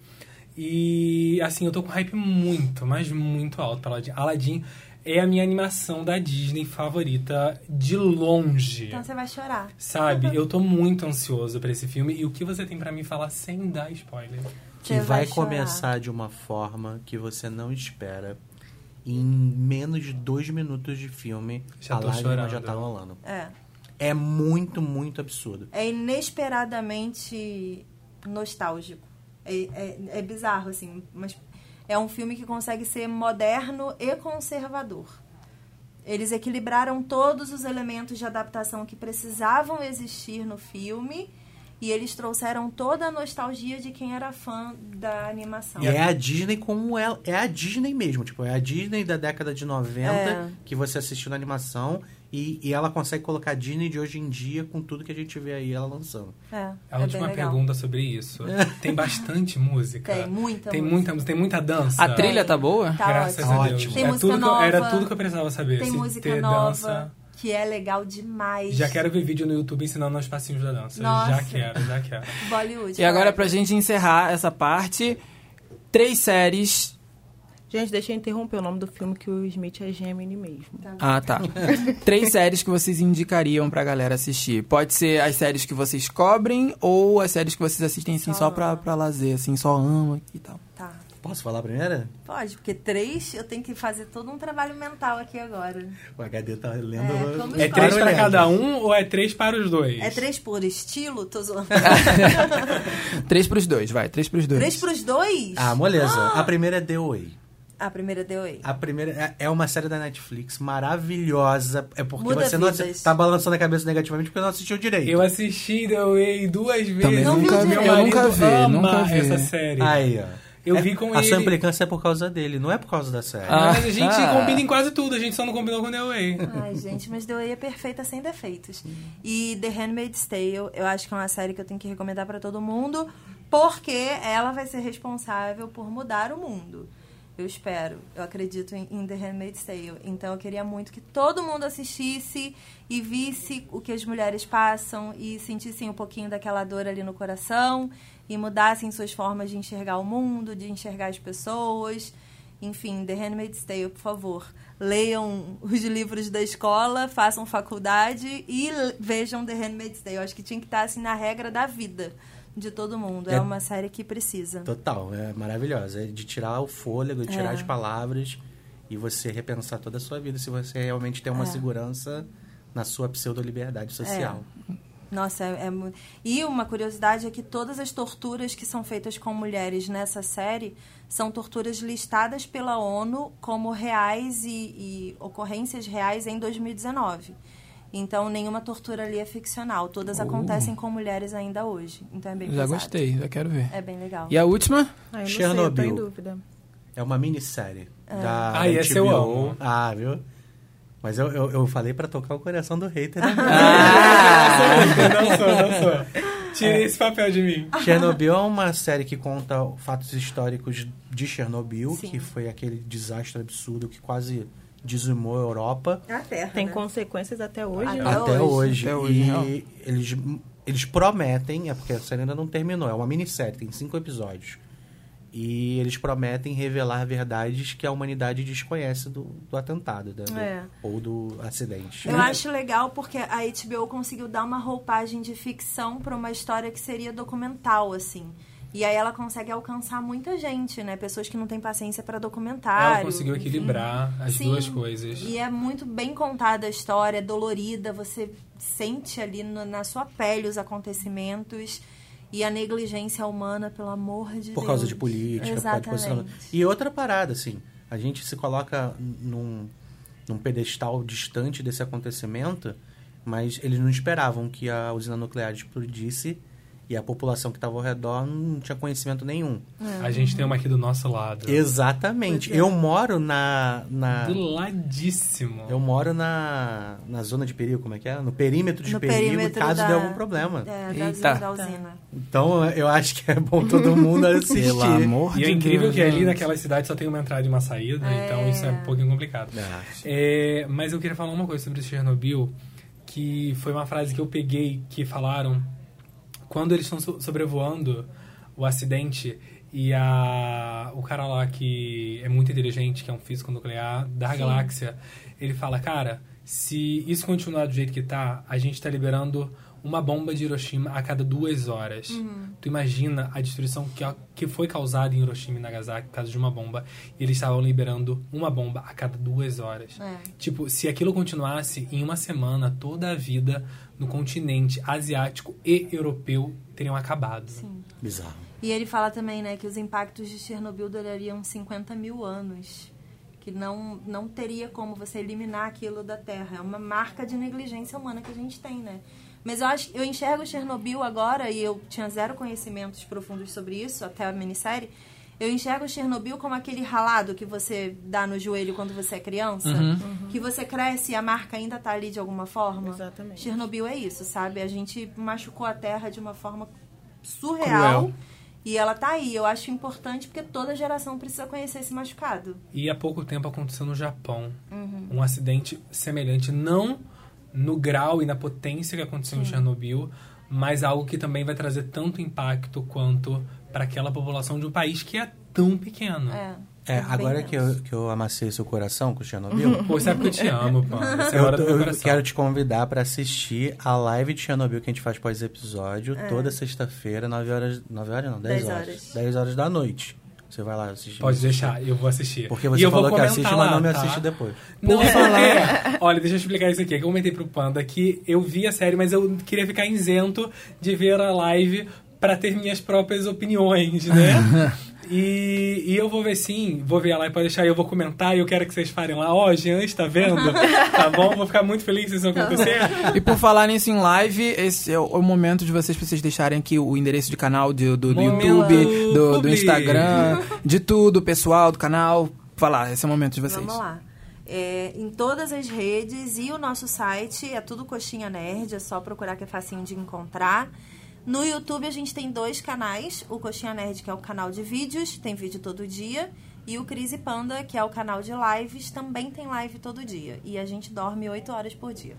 Speaker 2: E, assim, eu tô com hype muito, mas muito alto pra Aladdin. Aladdin é a minha animação da Disney favorita de longe.
Speaker 3: Então você vai chorar.
Speaker 2: Sabe? Eu tô muito ansioso pra esse filme. E o que você tem pra me falar sem dar spoiler?
Speaker 4: Que
Speaker 3: Você
Speaker 4: vai,
Speaker 3: vai chorar.
Speaker 4: começar de uma forma que você não espera. Em menos de dois minutos de filme,
Speaker 2: Já
Speaker 4: a
Speaker 2: tô
Speaker 4: lágrima
Speaker 2: chorando.
Speaker 4: já tá rolando.
Speaker 3: É.
Speaker 4: É muito, muito absurdo.
Speaker 3: É inesperadamente nostálgico. É, é, é bizarro, assim, mas é um filme que consegue ser moderno e conservador. Eles equilibraram todos os elementos de adaptação que precisavam existir no filme e eles trouxeram toda a nostalgia de quem era fã da animação.
Speaker 4: E é a Disney como ela. É a Disney mesmo. Tipo, é a Disney da década de noventa
Speaker 3: É.
Speaker 4: que você assistiu na animação E, e ela consegue colocar a Disney de hoje em dia com tudo que a gente vê aí ela lançando.
Speaker 3: É,
Speaker 2: A
Speaker 3: é
Speaker 2: última
Speaker 3: bem legal.
Speaker 2: pergunta sobre isso. Tem bastante música.
Speaker 3: Tem muita
Speaker 2: Tem
Speaker 3: música.
Speaker 2: muita música, tem muita dança.
Speaker 1: A trilha tá boa?
Speaker 3: Tá
Speaker 2: Graças
Speaker 3: ótimo.
Speaker 2: a Deus.
Speaker 4: Ótimo.
Speaker 3: Tem
Speaker 2: É
Speaker 3: música
Speaker 2: tudo que eu-
Speaker 3: nova.
Speaker 2: era tudo que eu precisava saber.
Speaker 3: Tem
Speaker 2: Se
Speaker 3: música
Speaker 2: ter
Speaker 3: nova,
Speaker 2: dança.
Speaker 3: que é legal demais.
Speaker 2: Já quero ver vídeo no YouTube ensinando os passinhos da dança.
Speaker 3: Nossa.
Speaker 2: Já quero, já quero.
Speaker 3: Bollywood.
Speaker 1: E agora,
Speaker 3: forever.
Speaker 1: pra gente encerrar essa parte, três séries...
Speaker 5: Gente, deixa eu interromper o nome do filme, que o Smith é Gemini mesmo.
Speaker 1: Ah, tá. Três séries que vocês indicariam pra galera assistir. Pode ser as séries que vocês cobrem ou as séries que vocês assistem assim,
Speaker 3: Só
Speaker 1: só pra,
Speaker 3: ama.
Speaker 1: pra lazer, assim, só ama e tal.
Speaker 3: Tá.
Speaker 4: Posso falar a primeira?
Speaker 3: Pode, porque três eu tenho que fazer todo um trabalho mental aqui agora.
Speaker 4: O H D tá lendo...
Speaker 3: É, como
Speaker 2: É
Speaker 3: escolhe?
Speaker 2: três pra
Speaker 4: Barulhento.
Speaker 2: cada um ou é três para os dois?
Speaker 3: É três por estilo? Tô zoando.
Speaker 1: Três pros dois, vai. Três pros dois.
Speaker 3: Três pros dois?
Speaker 4: Ah, moleza. A primeira é The Way.
Speaker 3: A primeira deu aí.
Speaker 4: A primeira é- é uma série da Netflix maravilhosa. É porque
Speaker 3: Muda
Speaker 4: você não
Speaker 3: vidas.
Speaker 4: assi- tá balançando a cabeça negativamente porque não assistiu direito.
Speaker 2: Eu assisti The Way duas vezes.
Speaker 1: Também
Speaker 3: Não
Speaker 1: nunca
Speaker 3: viu
Speaker 1: vi,
Speaker 2: Meu
Speaker 1: eu
Speaker 2: marido
Speaker 1: nunca vi,
Speaker 2: ama
Speaker 1: nunca vi.
Speaker 2: essa série.
Speaker 4: Aí, ó.
Speaker 2: Eu
Speaker 4: É-
Speaker 2: vi com
Speaker 4: a
Speaker 2: ele.
Speaker 4: sua implicância é por causa dele, não é por causa da série.
Speaker 1: Ah.
Speaker 2: Mas a gente
Speaker 1: Ah.
Speaker 2: combina em quase tudo, a gente só não combinou com The Way.
Speaker 3: Ai, gente, mas The Way é perfeita sem defeitos. E The Handmaid's Tale, eu acho que é uma série que eu tenho que recomendar pra todo mundo, porque ela vai ser responsável por mudar o mundo. Eu espero. Eu acredito em, em The Handmaid's Tale. Então, eu queria muito que todo mundo assistisse e visse o que as mulheres passam e sentissem um pouquinho daquela dor ali no coração e mudassem suas formas de enxergar o mundo, de enxergar as pessoas. Enfim, The Handmaid's Tale, por favor. Leiam os livros da escola, façam faculdade e l- vejam The Handmaid's Tale. Eu acho que tinha que estar assim na regra da vida de todo mundo. É,
Speaker 4: É-
Speaker 3: uma série que precisa.
Speaker 4: Total, é maravilhosa. É de tirar o fôlego, de tirar
Speaker 3: É.
Speaker 4: as palavras e você repensar toda a sua vida se você realmente tem uma
Speaker 3: É.
Speaker 4: segurança na sua pseudo-liberdade social.
Speaker 3: Nossa, é, é mu- E uma curiosidade é que todas as torturas que são feitas com mulheres nessa série são torturas listadas pela ONU como reais e, e ocorrências reais em dois mil e dezenove. Então, nenhuma tortura ali é ficcional. Todas
Speaker 1: Uh.
Speaker 3: acontecem com mulheres ainda hoje. Então, é bem
Speaker 1: Já
Speaker 3: pesado.
Speaker 1: gostei, já quero ver.
Speaker 3: É bem legal.
Speaker 1: E a última?
Speaker 5: Ah, eu não
Speaker 4: Chernobyl.
Speaker 5: sei, eu tô em dúvida.
Speaker 4: É uma minissérie da
Speaker 2: Ah, e essa eu
Speaker 4: H B O.
Speaker 2: amo.
Speaker 4: Ah, viu? Mas eu, eu, eu falei pra tocar o coração do hater. Né?
Speaker 2: Não sou, não sou. Tirei esse papel de mim.
Speaker 4: Chernobyl é uma série que conta fatos históricos de Chernobyl,
Speaker 3: Sim.
Speaker 4: que foi aquele desastre absurdo que quase dizimou a Europa
Speaker 3: É a Terra,
Speaker 5: Tem
Speaker 3: né?
Speaker 5: consequências até hoje.
Speaker 3: Até
Speaker 5: né?
Speaker 4: até hoje.
Speaker 1: Até hoje, real.
Speaker 4: E eles, eles prometem, é porque a série ainda não terminou, é uma minissérie, tem cinco episódios. E eles prometem revelar verdades que a humanidade desconhece do, do atentado, né? Do-
Speaker 3: É.
Speaker 4: ou do acidente.
Speaker 3: Eu acho legal porque a H B O conseguiu dar uma roupagem de ficção para uma história que seria documental, assim. E aí ela consegue alcançar muita gente, né? Pessoas que não têm paciência para documentário.
Speaker 2: Ela conseguiu
Speaker 3: enfim.
Speaker 2: equilibrar as
Speaker 3: Sim.
Speaker 2: duas coisas.
Speaker 3: E é muito bem contada a história, é dolorida, você sente ali no- na sua pele os acontecimentos e a negligência humana, pelo amor de Deus.
Speaker 4: Por causa de política, por causa de
Speaker 3: Exatamente.
Speaker 4: posicionamento. E outra parada, assim, a gente se coloca num, num pedestal distante desse acontecimento, mas eles não esperavam que a usina nuclear explodisse e a população que estava ao redor não tinha conhecimento nenhum.
Speaker 2: A gente tem uma aqui do nosso lado.
Speaker 4: Exatamente.
Speaker 3: Pois é.
Speaker 4: Eu moro na... na
Speaker 2: Do ladíssimo.
Speaker 4: eu moro na, na zona de perigo, como é que é? No perímetro de
Speaker 3: No
Speaker 4: perigo,
Speaker 3: perímetro
Speaker 4: caso
Speaker 3: da-
Speaker 4: dê algum problema.
Speaker 3: É, da
Speaker 1: Eita.
Speaker 3: usina, da usina.
Speaker 4: Então, eu acho que é bom todo mundo assistir.
Speaker 1: Pelo amor
Speaker 2: E
Speaker 1: de
Speaker 2: é incrível
Speaker 1: Deus,
Speaker 2: que ali
Speaker 1: gente.
Speaker 2: naquela cidade só tem uma entrada e uma saída,
Speaker 3: É.
Speaker 2: então isso é um pouquinho complicado.
Speaker 4: Ah,
Speaker 2: É, mas eu queria falar uma coisa sobre Chernobyl, que foi uma frase que eu peguei, que falaram quando eles estão so- sobrevoando o acidente e a, o cara lá que é muito inteligente, que é um físico nuclear da
Speaker 3: Sim.
Speaker 2: galáxia, ele fala, cara, se isso continuar do jeito que tá, a gente tá liberando uma bomba de Hiroshima a cada duas horas. Tu imagina a destruição que, que foi causada em Hiroshima e Nagasaki por causa de uma bomba, e eles estavam liberando uma bomba a cada duas horas.
Speaker 3: É.
Speaker 2: Tipo, se aquilo continuasse, em uma semana, toda a vida no continente asiático e europeu teriam acabado.
Speaker 3: Sim.
Speaker 4: bizarro.
Speaker 3: E ele fala também, né, que os impactos de Chernobyl durariam cinquenta mil anos. Que não, não teria como você eliminar aquilo da Terra. É uma marca de negligência humana que a gente tem, né? Mas eu acho, eu enxergo Chernobyl agora, e eu tinha zero conhecimentos profundos sobre isso, até a minissérie. Eu enxergo Chernobyl como aquele ralado que você dá no joelho quando você é criança.
Speaker 1: Uhum.
Speaker 3: Uhum. Que você cresce e a marca ainda tá ali de alguma forma.
Speaker 5: Exatamente.
Speaker 3: Chernobyl é isso, sabe? A gente machucou a Terra de uma forma surreal.
Speaker 2: Cruel.
Speaker 3: E ela tá aí. Eu acho importante porque toda geração precisa conhecer esse machucado.
Speaker 2: E há pouco tempo aconteceu no Japão
Speaker 3: Uhum.
Speaker 2: um acidente semelhante, não no grau e na potência que aconteceu em Chernobyl, mas algo que também vai trazer tanto impacto quanto para aquela população de um país que é tão pequeno.
Speaker 3: É.
Speaker 4: É,
Speaker 3: bem
Speaker 4: agora que
Speaker 3: tenso.
Speaker 4: eu, que eu amassei seu coração com o Chernobyl,
Speaker 2: Pô, sabe que eu te amo, pô. Essa é a
Speaker 4: eu,
Speaker 2: hora do meu
Speaker 4: eu
Speaker 2: coração.
Speaker 4: quero te convidar pra assistir a live de Chernobyl que a gente faz pós-episódio,
Speaker 3: É.
Speaker 4: toda sexta-feira, nove horas... nove horas não, dez
Speaker 3: dez
Speaker 4: horas.
Speaker 3: horas.
Speaker 4: dez horas da noite. Você vai lá assistir.
Speaker 2: Pode deixar, eu vou assistir.
Speaker 4: Porque
Speaker 2: E
Speaker 4: você
Speaker 2: eu vou
Speaker 4: falou que
Speaker 2: comentar
Speaker 4: assiste,
Speaker 2: lá,
Speaker 4: mas não me
Speaker 2: tá?
Speaker 4: assiste depois.
Speaker 2: Não, é porque... Olha, deixa eu explicar isso aqui. Eu comentei pro Panda que eu vi a série, mas eu queria ficar isento de ver a live pra ter minhas próprias opiniões, né? E, e eu vou ver sim, vou ver a live, pode deixar, e eu vou comentar, e eu quero que vocês falem lá, ó, oh, Jean está vendo? Tá bom? Vou ficar muito feliz se isso acontecer.
Speaker 1: E por falar nisso em live, esse é o, o momento de vocês, pra vocês deixarem aqui o endereço de canal do, do, do
Speaker 2: Momento
Speaker 1: YouTube, do, do
Speaker 2: publi.
Speaker 1: Instagram, de tudo, pessoal, do canal. Falar, esse é o momento de vocês.
Speaker 3: Vamos lá. É, em todas as redes e o nosso site é tudo Coxinha Nerd, é só procurar que é facinho de encontrar. No YouTube a gente tem dois canais, o Coxinha Nerd, que é o canal de vídeos, tem vídeo todo dia, e o Cris e Panda, que é o canal de lives, também tem live todo dia. E a gente dorme oito horas por dia.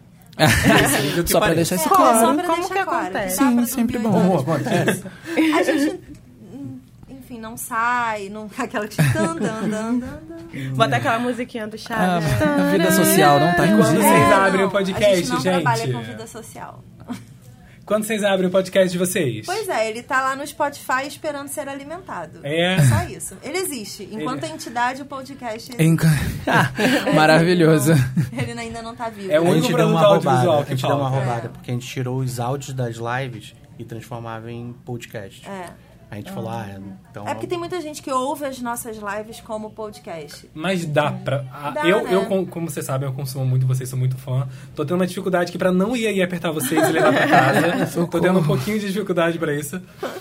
Speaker 1: Só pra deixar isso
Speaker 3: É,
Speaker 1: claro.
Speaker 3: só pra
Speaker 5: Como
Speaker 3: deixar
Speaker 5: que
Speaker 3: claro.
Speaker 5: acontece?
Speaker 3: dá
Speaker 1: Sim,
Speaker 3: pra
Speaker 1: sempre
Speaker 3: dormir
Speaker 1: bom.
Speaker 3: oito horas por dia. A gente, hum, enfim, não sai, não, aquela que tan, tan, tan, tan.
Speaker 5: Bota aquela musiquinha do
Speaker 1: Ah,
Speaker 5: Chaves.
Speaker 1: a vida social não tá em
Speaker 2: Quando
Speaker 1: dia.
Speaker 2: vocês
Speaker 3: É,
Speaker 2: abrem
Speaker 3: não,
Speaker 2: o podcast,
Speaker 3: a gente não
Speaker 2: gente.
Speaker 3: trabalha com vida social.
Speaker 2: Quando vocês abrem o podcast de vocês?
Speaker 3: Pois é, ele tá lá no Spotify esperando ser alimentado.
Speaker 2: É.
Speaker 3: Só isso. Ele existe. Enquanto
Speaker 2: Ele-
Speaker 3: a entidade, o podcast existe.
Speaker 1: Enca- Maravilhoso.
Speaker 3: Ele ainda não tá vivo.
Speaker 2: É o
Speaker 4: A
Speaker 2: único
Speaker 4: gente deu uma
Speaker 2: produto audiovisual
Speaker 4: roubada, a
Speaker 2: que
Speaker 4: gente deu uma
Speaker 2: falta.
Speaker 4: roubada,
Speaker 3: É.
Speaker 4: porque a gente tirou os áudios das lives e transformava em podcast.
Speaker 3: É.
Speaker 4: A gente falou, ah, então...
Speaker 3: É porque tem muita gente que ouve as nossas lives como podcast.
Speaker 2: Mas dá pra... a-
Speaker 3: Dá,
Speaker 2: eu,
Speaker 3: né?
Speaker 2: eu, com- como vocês sabem, eu consumo muito, vocês são muito fã. Tô tendo uma dificuldade aqui pra não ir aí apertar vocês e levar pra casa. Tô tendo um pouquinho de dificuldade pra isso.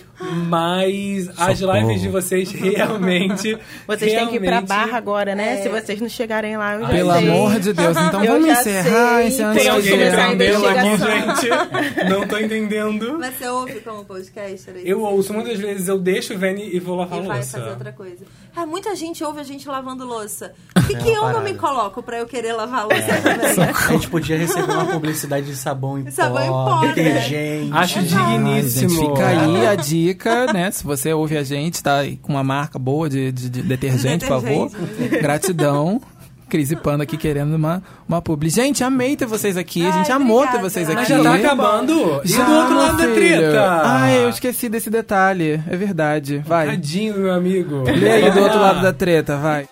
Speaker 2: Mas as
Speaker 4: Socorro.
Speaker 2: lives de vocês realmente...
Speaker 5: Vocês têm que ir pra
Speaker 2: realmente-
Speaker 5: Barra agora, né?
Speaker 3: É.
Speaker 5: Se vocês não chegarem lá, eu já
Speaker 1: Pelo
Speaker 5: sei.
Speaker 1: amor de Deus. Então
Speaker 5: Eu
Speaker 1: vamos
Speaker 5: já
Speaker 1: encerrar
Speaker 5: sei.
Speaker 1: esse ano.
Speaker 2: Tem
Speaker 5: Vamos
Speaker 2: alguém
Speaker 5: começar a
Speaker 2: entendendo aqui,
Speaker 5: investigação.
Speaker 2: gente? Não tô entendendo.
Speaker 3: Mas você ouve como podcast? Era isso?
Speaker 2: Eu ouço, muitas vezes eu deixo o Vene e vou lavar
Speaker 3: E
Speaker 2: a
Speaker 3: vai
Speaker 2: louça.
Speaker 3: fazer outra coisa. Ah, muita gente ouve a gente lavando louça. Por que, que eu não me
Speaker 4: parada.
Speaker 3: coloco pra eu querer lavar a louça também?
Speaker 4: A gente podia receber uma publicidade de sabão em
Speaker 3: Sabão
Speaker 4: pó,
Speaker 3: em pó, né?
Speaker 4: detergente.
Speaker 2: Acho
Speaker 1: Ai, gente,
Speaker 2: digníssimo.
Speaker 1: fica aí a dica, né? Se você ouve a gente, tá aí com uma marca boa de, de, de detergente, por favor. Gratidão. Cris e Panda aqui querendo uma, uma publi. Gente, amei ter vocês aqui. A gente
Speaker 3: Ai,
Speaker 1: amou
Speaker 3: obrigada.
Speaker 1: ter vocês
Speaker 3: Mas
Speaker 1: aqui.
Speaker 2: Mas já tá acabando. E
Speaker 1: Já,
Speaker 2: do outro lado da
Speaker 1: filho.
Speaker 2: treta?
Speaker 1: Ai, eu esqueci desse detalhe. É verdade. Vai.
Speaker 2: Tadinho, meu amigo.
Speaker 1: Lê aí do
Speaker 2: Vamos
Speaker 1: outro
Speaker 2: lá.
Speaker 1: lado da treta, vai.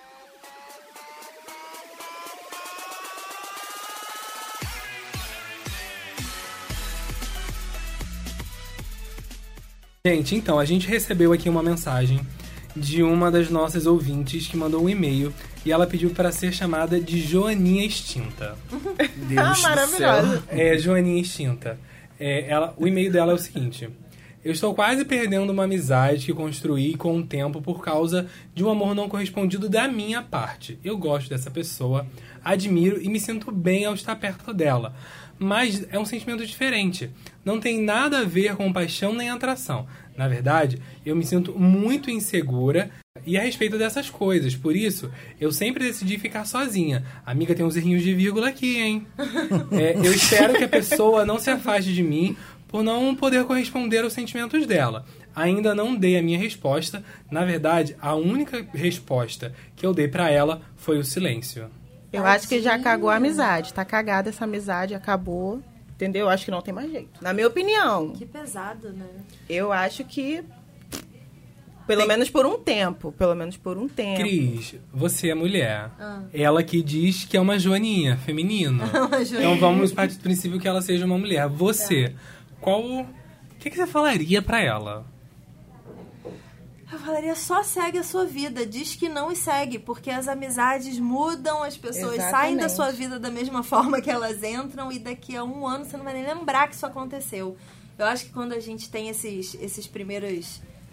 Speaker 2: Gente, então, a gente recebeu aqui uma mensagem de uma das nossas ouvintes que mandou um e-mail e ela pediu para ser chamada de Joaninha Extinta.
Speaker 5: Ah, maravilhosa.
Speaker 2: É, Joaninha Extinta. É, ela, o e-mail dela é o seguinte: eu estou quase perdendo uma amizade que construí com o tempo por causa de um amor não correspondido da minha parte. Eu gosto dessa pessoa, admiro e me sinto bem ao estar perto dela. Mas é um sentimento diferente. Não tem nada a ver com paixão nem atração. Na verdade, eu me sinto muito insegura e a respeito dessas coisas. Por isso, eu sempre decidi ficar sozinha. Amiga, tem uns errinhos de vírgula aqui, hein? É, eu espero que a pessoa não se afaste de mim por não poder corresponder aos sentimentos dela. Ainda não dei a minha resposta. Na verdade, a única resposta que eu dei pra ela foi o silêncio.
Speaker 5: Eu acho que já cagou a amizade. Tá cagada essa amizade, acabou. Entendeu? Eu acho que não tem mais jeito. Na minha opinião.
Speaker 3: Que pesado, né?
Speaker 5: Eu acho que... Pelo menos por um tempo. Pelo menos por um tempo.
Speaker 2: Cris, você é mulher.
Speaker 3: Ah.
Speaker 2: Ela que diz que é uma joaninha, feminino.
Speaker 3: Uma joaninha.
Speaker 2: Então vamos partir do princípio que ela seja uma mulher. Você, qual... O que, que você falaria pra ela?
Speaker 3: Eu falaria, só segue a sua vida. Diz que não e segue, porque as amizades mudam, as pessoas
Speaker 5: Exatamente.
Speaker 3: saem da sua vida da mesma forma que elas entram e daqui a um ano você não vai nem lembrar que isso aconteceu. Eu acho que quando a gente tem esses, esses primeiros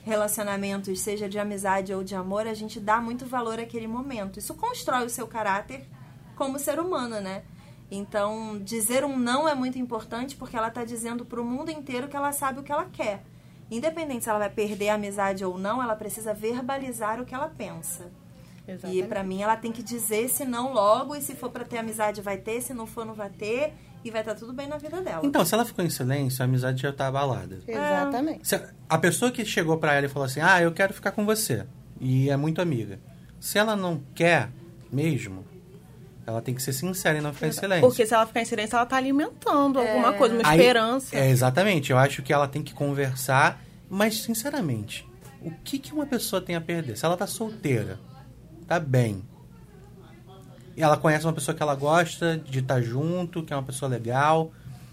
Speaker 3: relacionamentos, seja de amizade ou de amor, a gente dá muito valor àquele momento. Isso constrói o seu caráter como ser humano, né? Então, dizer um não é muito importante porque ela está dizendo para o mundo inteiro que ela sabe o que ela quer. Independente se ela vai perder a amizade ou não, ela precisa verbalizar o que ela pensa. Exatamente. E para mim ela tem que dizer se não logo, e se for para ter amizade vai ter, se não for não vai ter, e vai estar tudo bem na vida dela.
Speaker 4: Então, se ela ficou em silêncio, a amizade já tá abalada.
Speaker 5: Exatamente.
Speaker 4: Se a pessoa que chegou pra ela e falou assim, ah, eu quero ficar com você, e é muito amiga, se ela não quer mesmo, ela tem que ser sincera e não ficar em silêncio.
Speaker 5: Porque se ela ficar em silêncio, ela tá alimentando
Speaker 3: É.
Speaker 5: alguma coisa, uma
Speaker 4: Aí,
Speaker 5: esperança.
Speaker 4: É, exatamente. Eu acho que ela tem que conversar, mas, sinceramente, o que, que uma pessoa tem a perder? Se ela tá solteira, tá bem, e ela conhece uma pessoa que ela gosta de estar junto, que é uma pessoa legal,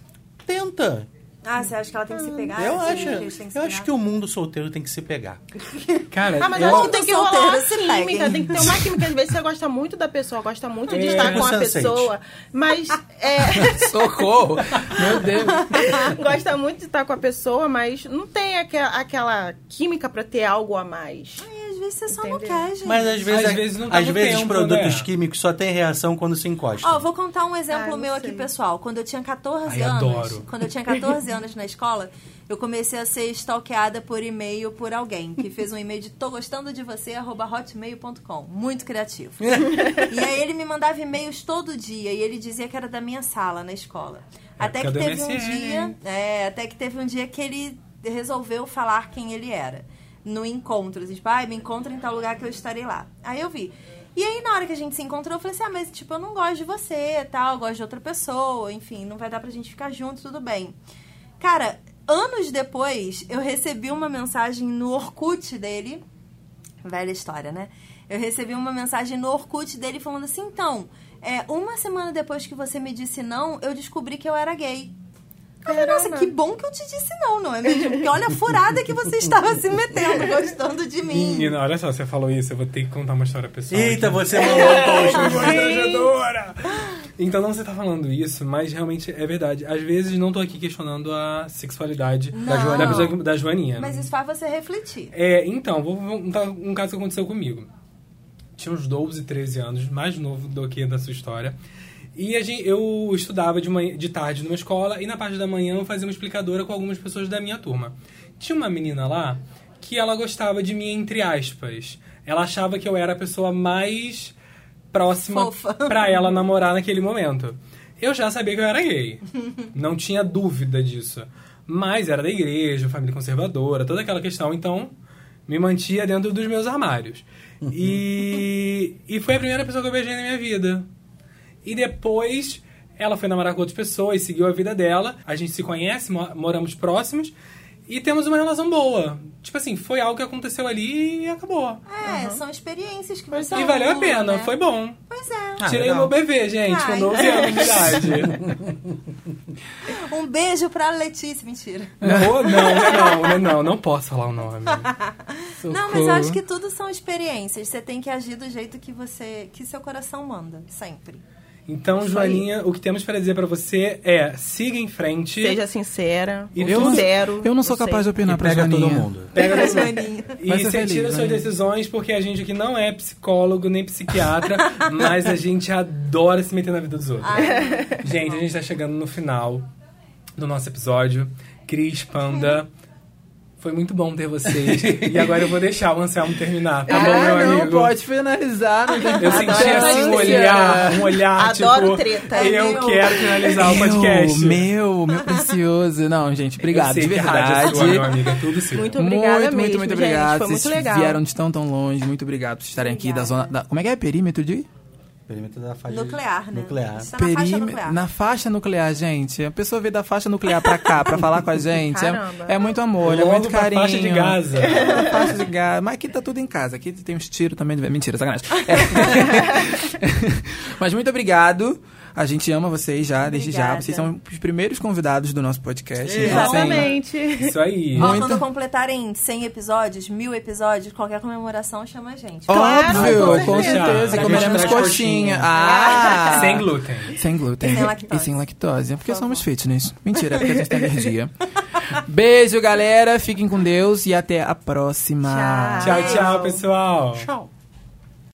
Speaker 4: tenta.
Speaker 3: Ah, você acha que ela tem que se pegar?
Speaker 4: Eu
Speaker 3: Você
Speaker 4: acho,
Speaker 3: acha que eles têm que se
Speaker 4: eu acho
Speaker 3: pegar?
Speaker 4: que o mundo solteiro tem que se pegar.
Speaker 2: Cara,
Speaker 5: Ah, mas
Speaker 2: eu...
Speaker 5: eu acho que tem que rolar uma
Speaker 3: solteiro, se
Speaker 5: química,
Speaker 3: peguem.
Speaker 5: tem que ter uma química. Às vezes você gosta muito da pessoa, gosta muito de
Speaker 2: É.
Speaker 5: estar com a
Speaker 4: Sunset.
Speaker 5: pessoa, mas é,
Speaker 1: Socorro! Meu Deus!
Speaker 5: gosta muito de estar com a pessoa, mas não tem aquela, aquela química pra ter algo a mais.
Speaker 3: Ai, às vezes você só não
Speaker 5: Entendeu?
Speaker 3: quer, gente.
Speaker 4: Mas às vezes,
Speaker 2: Às vezes não tá
Speaker 4: às
Speaker 2: no
Speaker 4: vezes
Speaker 2: tempo,
Speaker 4: produtos
Speaker 2: né?
Speaker 4: químicos só tem reação quando se encostam.
Speaker 3: Ó, vou contar um exemplo
Speaker 5: Ah, não
Speaker 3: meu
Speaker 5: sei.
Speaker 3: aqui, pessoal. Quando eu tinha catorze
Speaker 2: Ai,
Speaker 3: anos,
Speaker 2: adoro.
Speaker 3: quando eu tinha catorze anos na escola, eu comecei a ser stalkeada por e-mail por alguém que fez um e-mail de tô gostando de você, arroba hotmail ponto com. Muito criativo. E aí ele me mandava e-mails todo dia e ele dizia que era da minha sala na escola. Até que
Speaker 2: Época do
Speaker 3: teve um
Speaker 2: M S N,
Speaker 3: dia,
Speaker 2: hein?
Speaker 3: é, até que teve um dia que ele resolveu falar quem ele era. No encontro, assim, tipo, ah, me encontra em tal lugar que eu estarei lá. Aí eu vi. E aí, na hora que a gente se encontrou, eu falei assim, ah, mas, tipo, eu não gosto de você, tal, eu gosto de outra pessoa, enfim, não vai dar pra gente ficar junto, tudo bem. Cara, anos depois, eu recebi uma mensagem no Orkut dele, velha história, né? Eu recebi uma mensagem no Orkut dele falando assim, então, é, uma semana depois que você me disse não, eu descobri que eu era gay. Eu falei, nossa, que bom que eu te disse não, não é mesmo? Porque olha a furada que você estava se metendo, gostando de mim.
Speaker 2: Menina, olha só, você falou isso, eu vou ter que contar uma história pessoal.
Speaker 4: Eita,
Speaker 2: aqui.
Speaker 4: você mandou um post.
Speaker 2: Constrangedora! Então não você tá falando isso, mas realmente é verdade. Às vezes não tô aqui questionando a sexualidade da,
Speaker 3: Não.
Speaker 2: Jo- da, pessoa- da Joaninha.
Speaker 3: Mas isso faz você refletir.
Speaker 2: É, então, vou vou contar um caso que aconteceu comigo. Tinha uns doze, treze anos, mais novo do que da sua história. E a gente, eu estudava de, manhã, de tarde numa escola e na parte da manhã eu fazia uma explicadora com algumas pessoas da minha turma. Tinha uma menina lá que ela gostava de mim, entre aspas. Ela achava que eu era a pessoa mais próxima
Speaker 3: Fofa.
Speaker 2: pra ela namorar naquele momento. Eu já sabia que eu era gay. Não tinha dúvida disso. Mas era da igreja, família conservadora, toda aquela questão. Então, me mantia dentro dos meus armários. E, e foi a primeira pessoa que eu beijei na minha vida. E depois ela foi namorar com outras pessoas, seguiu a vida dela. A gente se conhece, mo- moramos próximos e temos uma relação boa. Tipo assim, foi algo que aconteceu ali e acabou.
Speaker 3: É, são experiências que
Speaker 5: Pois
Speaker 3: você
Speaker 2: E valeu a
Speaker 3: acumula,
Speaker 2: pena,
Speaker 3: né?
Speaker 2: foi bom.
Speaker 3: Pois é.
Speaker 4: Ah,
Speaker 2: Tirei
Speaker 4: legal.
Speaker 2: o meu bebê, gente, com
Speaker 3: Ai.
Speaker 2: doze anos de idade.
Speaker 3: Um beijo pra Letícia. Mentira.
Speaker 2: Não, não, não, não, não, não posso falar o nome.
Speaker 3: Não, mas eu acho que tudo são experiências. Você tem que agir do jeito que você, que seu coração manda, sempre.
Speaker 2: Então, Joaninha, o que temos para dizer pra você é siga em frente.
Speaker 5: Seja sincera,
Speaker 2: E
Speaker 1: Eu não,
Speaker 5: sincero.
Speaker 1: eu não sou
Speaker 5: sei.
Speaker 1: capaz de opinar
Speaker 4: E
Speaker 1: pra
Speaker 4: pega todo
Speaker 1: Joaninha.
Speaker 4: mundo.
Speaker 2: Pega na
Speaker 3: Joaninha.
Speaker 2: E
Speaker 1: Vai ser
Speaker 2: você
Speaker 1: feliz,
Speaker 2: tira suas
Speaker 1: Joaninha.
Speaker 2: decisões, porque a gente aqui não é psicólogo nem psiquiatra, mas a gente adora se meter na vida dos outros.
Speaker 3: Ai,
Speaker 2: Gente, a gente tá chegando no final do nosso episódio. Cris, Panda, foi muito bom ter vocês. E agora eu vou deixar o Anselmo terminar, tá bom,
Speaker 1: Ah,
Speaker 2: meu
Speaker 1: não,
Speaker 2: amigo?
Speaker 1: pode finalizar. Não tem
Speaker 2: Eu senti
Speaker 5: Adoro
Speaker 2: assim um
Speaker 5: ânsia.
Speaker 2: olhar, um olhar,
Speaker 5: Adoro
Speaker 2: tipo,
Speaker 5: treta.
Speaker 2: eu
Speaker 3: Meu.
Speaker 2: quero finalizar o podcast.
Speaker 1: Meu, meu, meu precioso. Não, gente, obrigado,
Speaker 2: Eu sei
Speaker 1: de
Speaker 2: que a rádio é
Speaker 1: verdade.
Speaker 2: sua, meu amigo, é tudo seu.
Speaker 5: Muito obrigada
Speaker 1: muito,
Speaker 5: mesmo,
Speaker 1: muito, muito
Speaker 5: gente.
Speaker 1: obrigado.
Speaker 5: Foi muito
Speaker 1: Vocês
Speaker 5: legal.
Speaker 1: vieram de tão, tão longe. Muito obrigado por estarem aqui da zona... Da, como é que é? Perímetro de...
Speaker 4: Perímetro da faixa
Speaker 3: nuclear, né?
Speaker 4: nuclear.
Speaker 3: Isso tá na faixa
Speaker 1: Perímetro-
Speaker 3: nuclear.
Speaker 1: na faixa nuclear, gente. A pessoa veio da faixa nuclear pra cá, pra falar com a gente. É,
Speaker 5: Caramba.
Speaker 1: é muito amor, é
Speaker 2: Logo
Speaker 1: muito
Speaker 2: pra
Speaker 1: carinho.
Speaker 2: faixa de Gaza.
Speaker 1: É, pra faixa de Gaza. Mas aqui tá tudo em casa. Aqui tem uns tiros também. De... Mentira, sacanagem. É. Mas muito obrigado. A gente ama vocês já, desde já.
Speaker 3: Obrigada.
Speaker 1: Vocês são os primeiros convidados do nosso podcast. Então, assim,
Speaker 5: Exatamente.
Speaker 2: Isso aí.
Speaker 3: Ó,
Speaker 1: Muito.
Speaker 3: quando completarem cem episódios, mil episódios, qualquer comemoração chama a gente.
Speaker 5: Claro,
Speaker 1: óbvio,
Speaker 5: com
Speaker 1: com
Speaker 5: certeza.
Speaker 1: certeza. E
Speaker 2: A
Speaker 1: comeremos
Speaker 2: gente traz
Speaker 1: coxinha.
Speaker 2: coxinha.
Speaker 1: Ah!
Speaker 2: Sem glúten.
Speaker 1: Sem glúten.
Speaker 3: E sem lactose.
Speaker 1: E sem lactose. Porque
Speaker 3: Por
Speaker 1: somos
Speaker 3: favor.
Speaker 1: fitness. Mentira, é porque a gente tem alergia. Beijo, galera. Fiquem com Deus e até a próxima.
Speaker 3: Tchau.
Speaker 2: Tchau, tchau, pessoal.
Speaker 4: Tchau.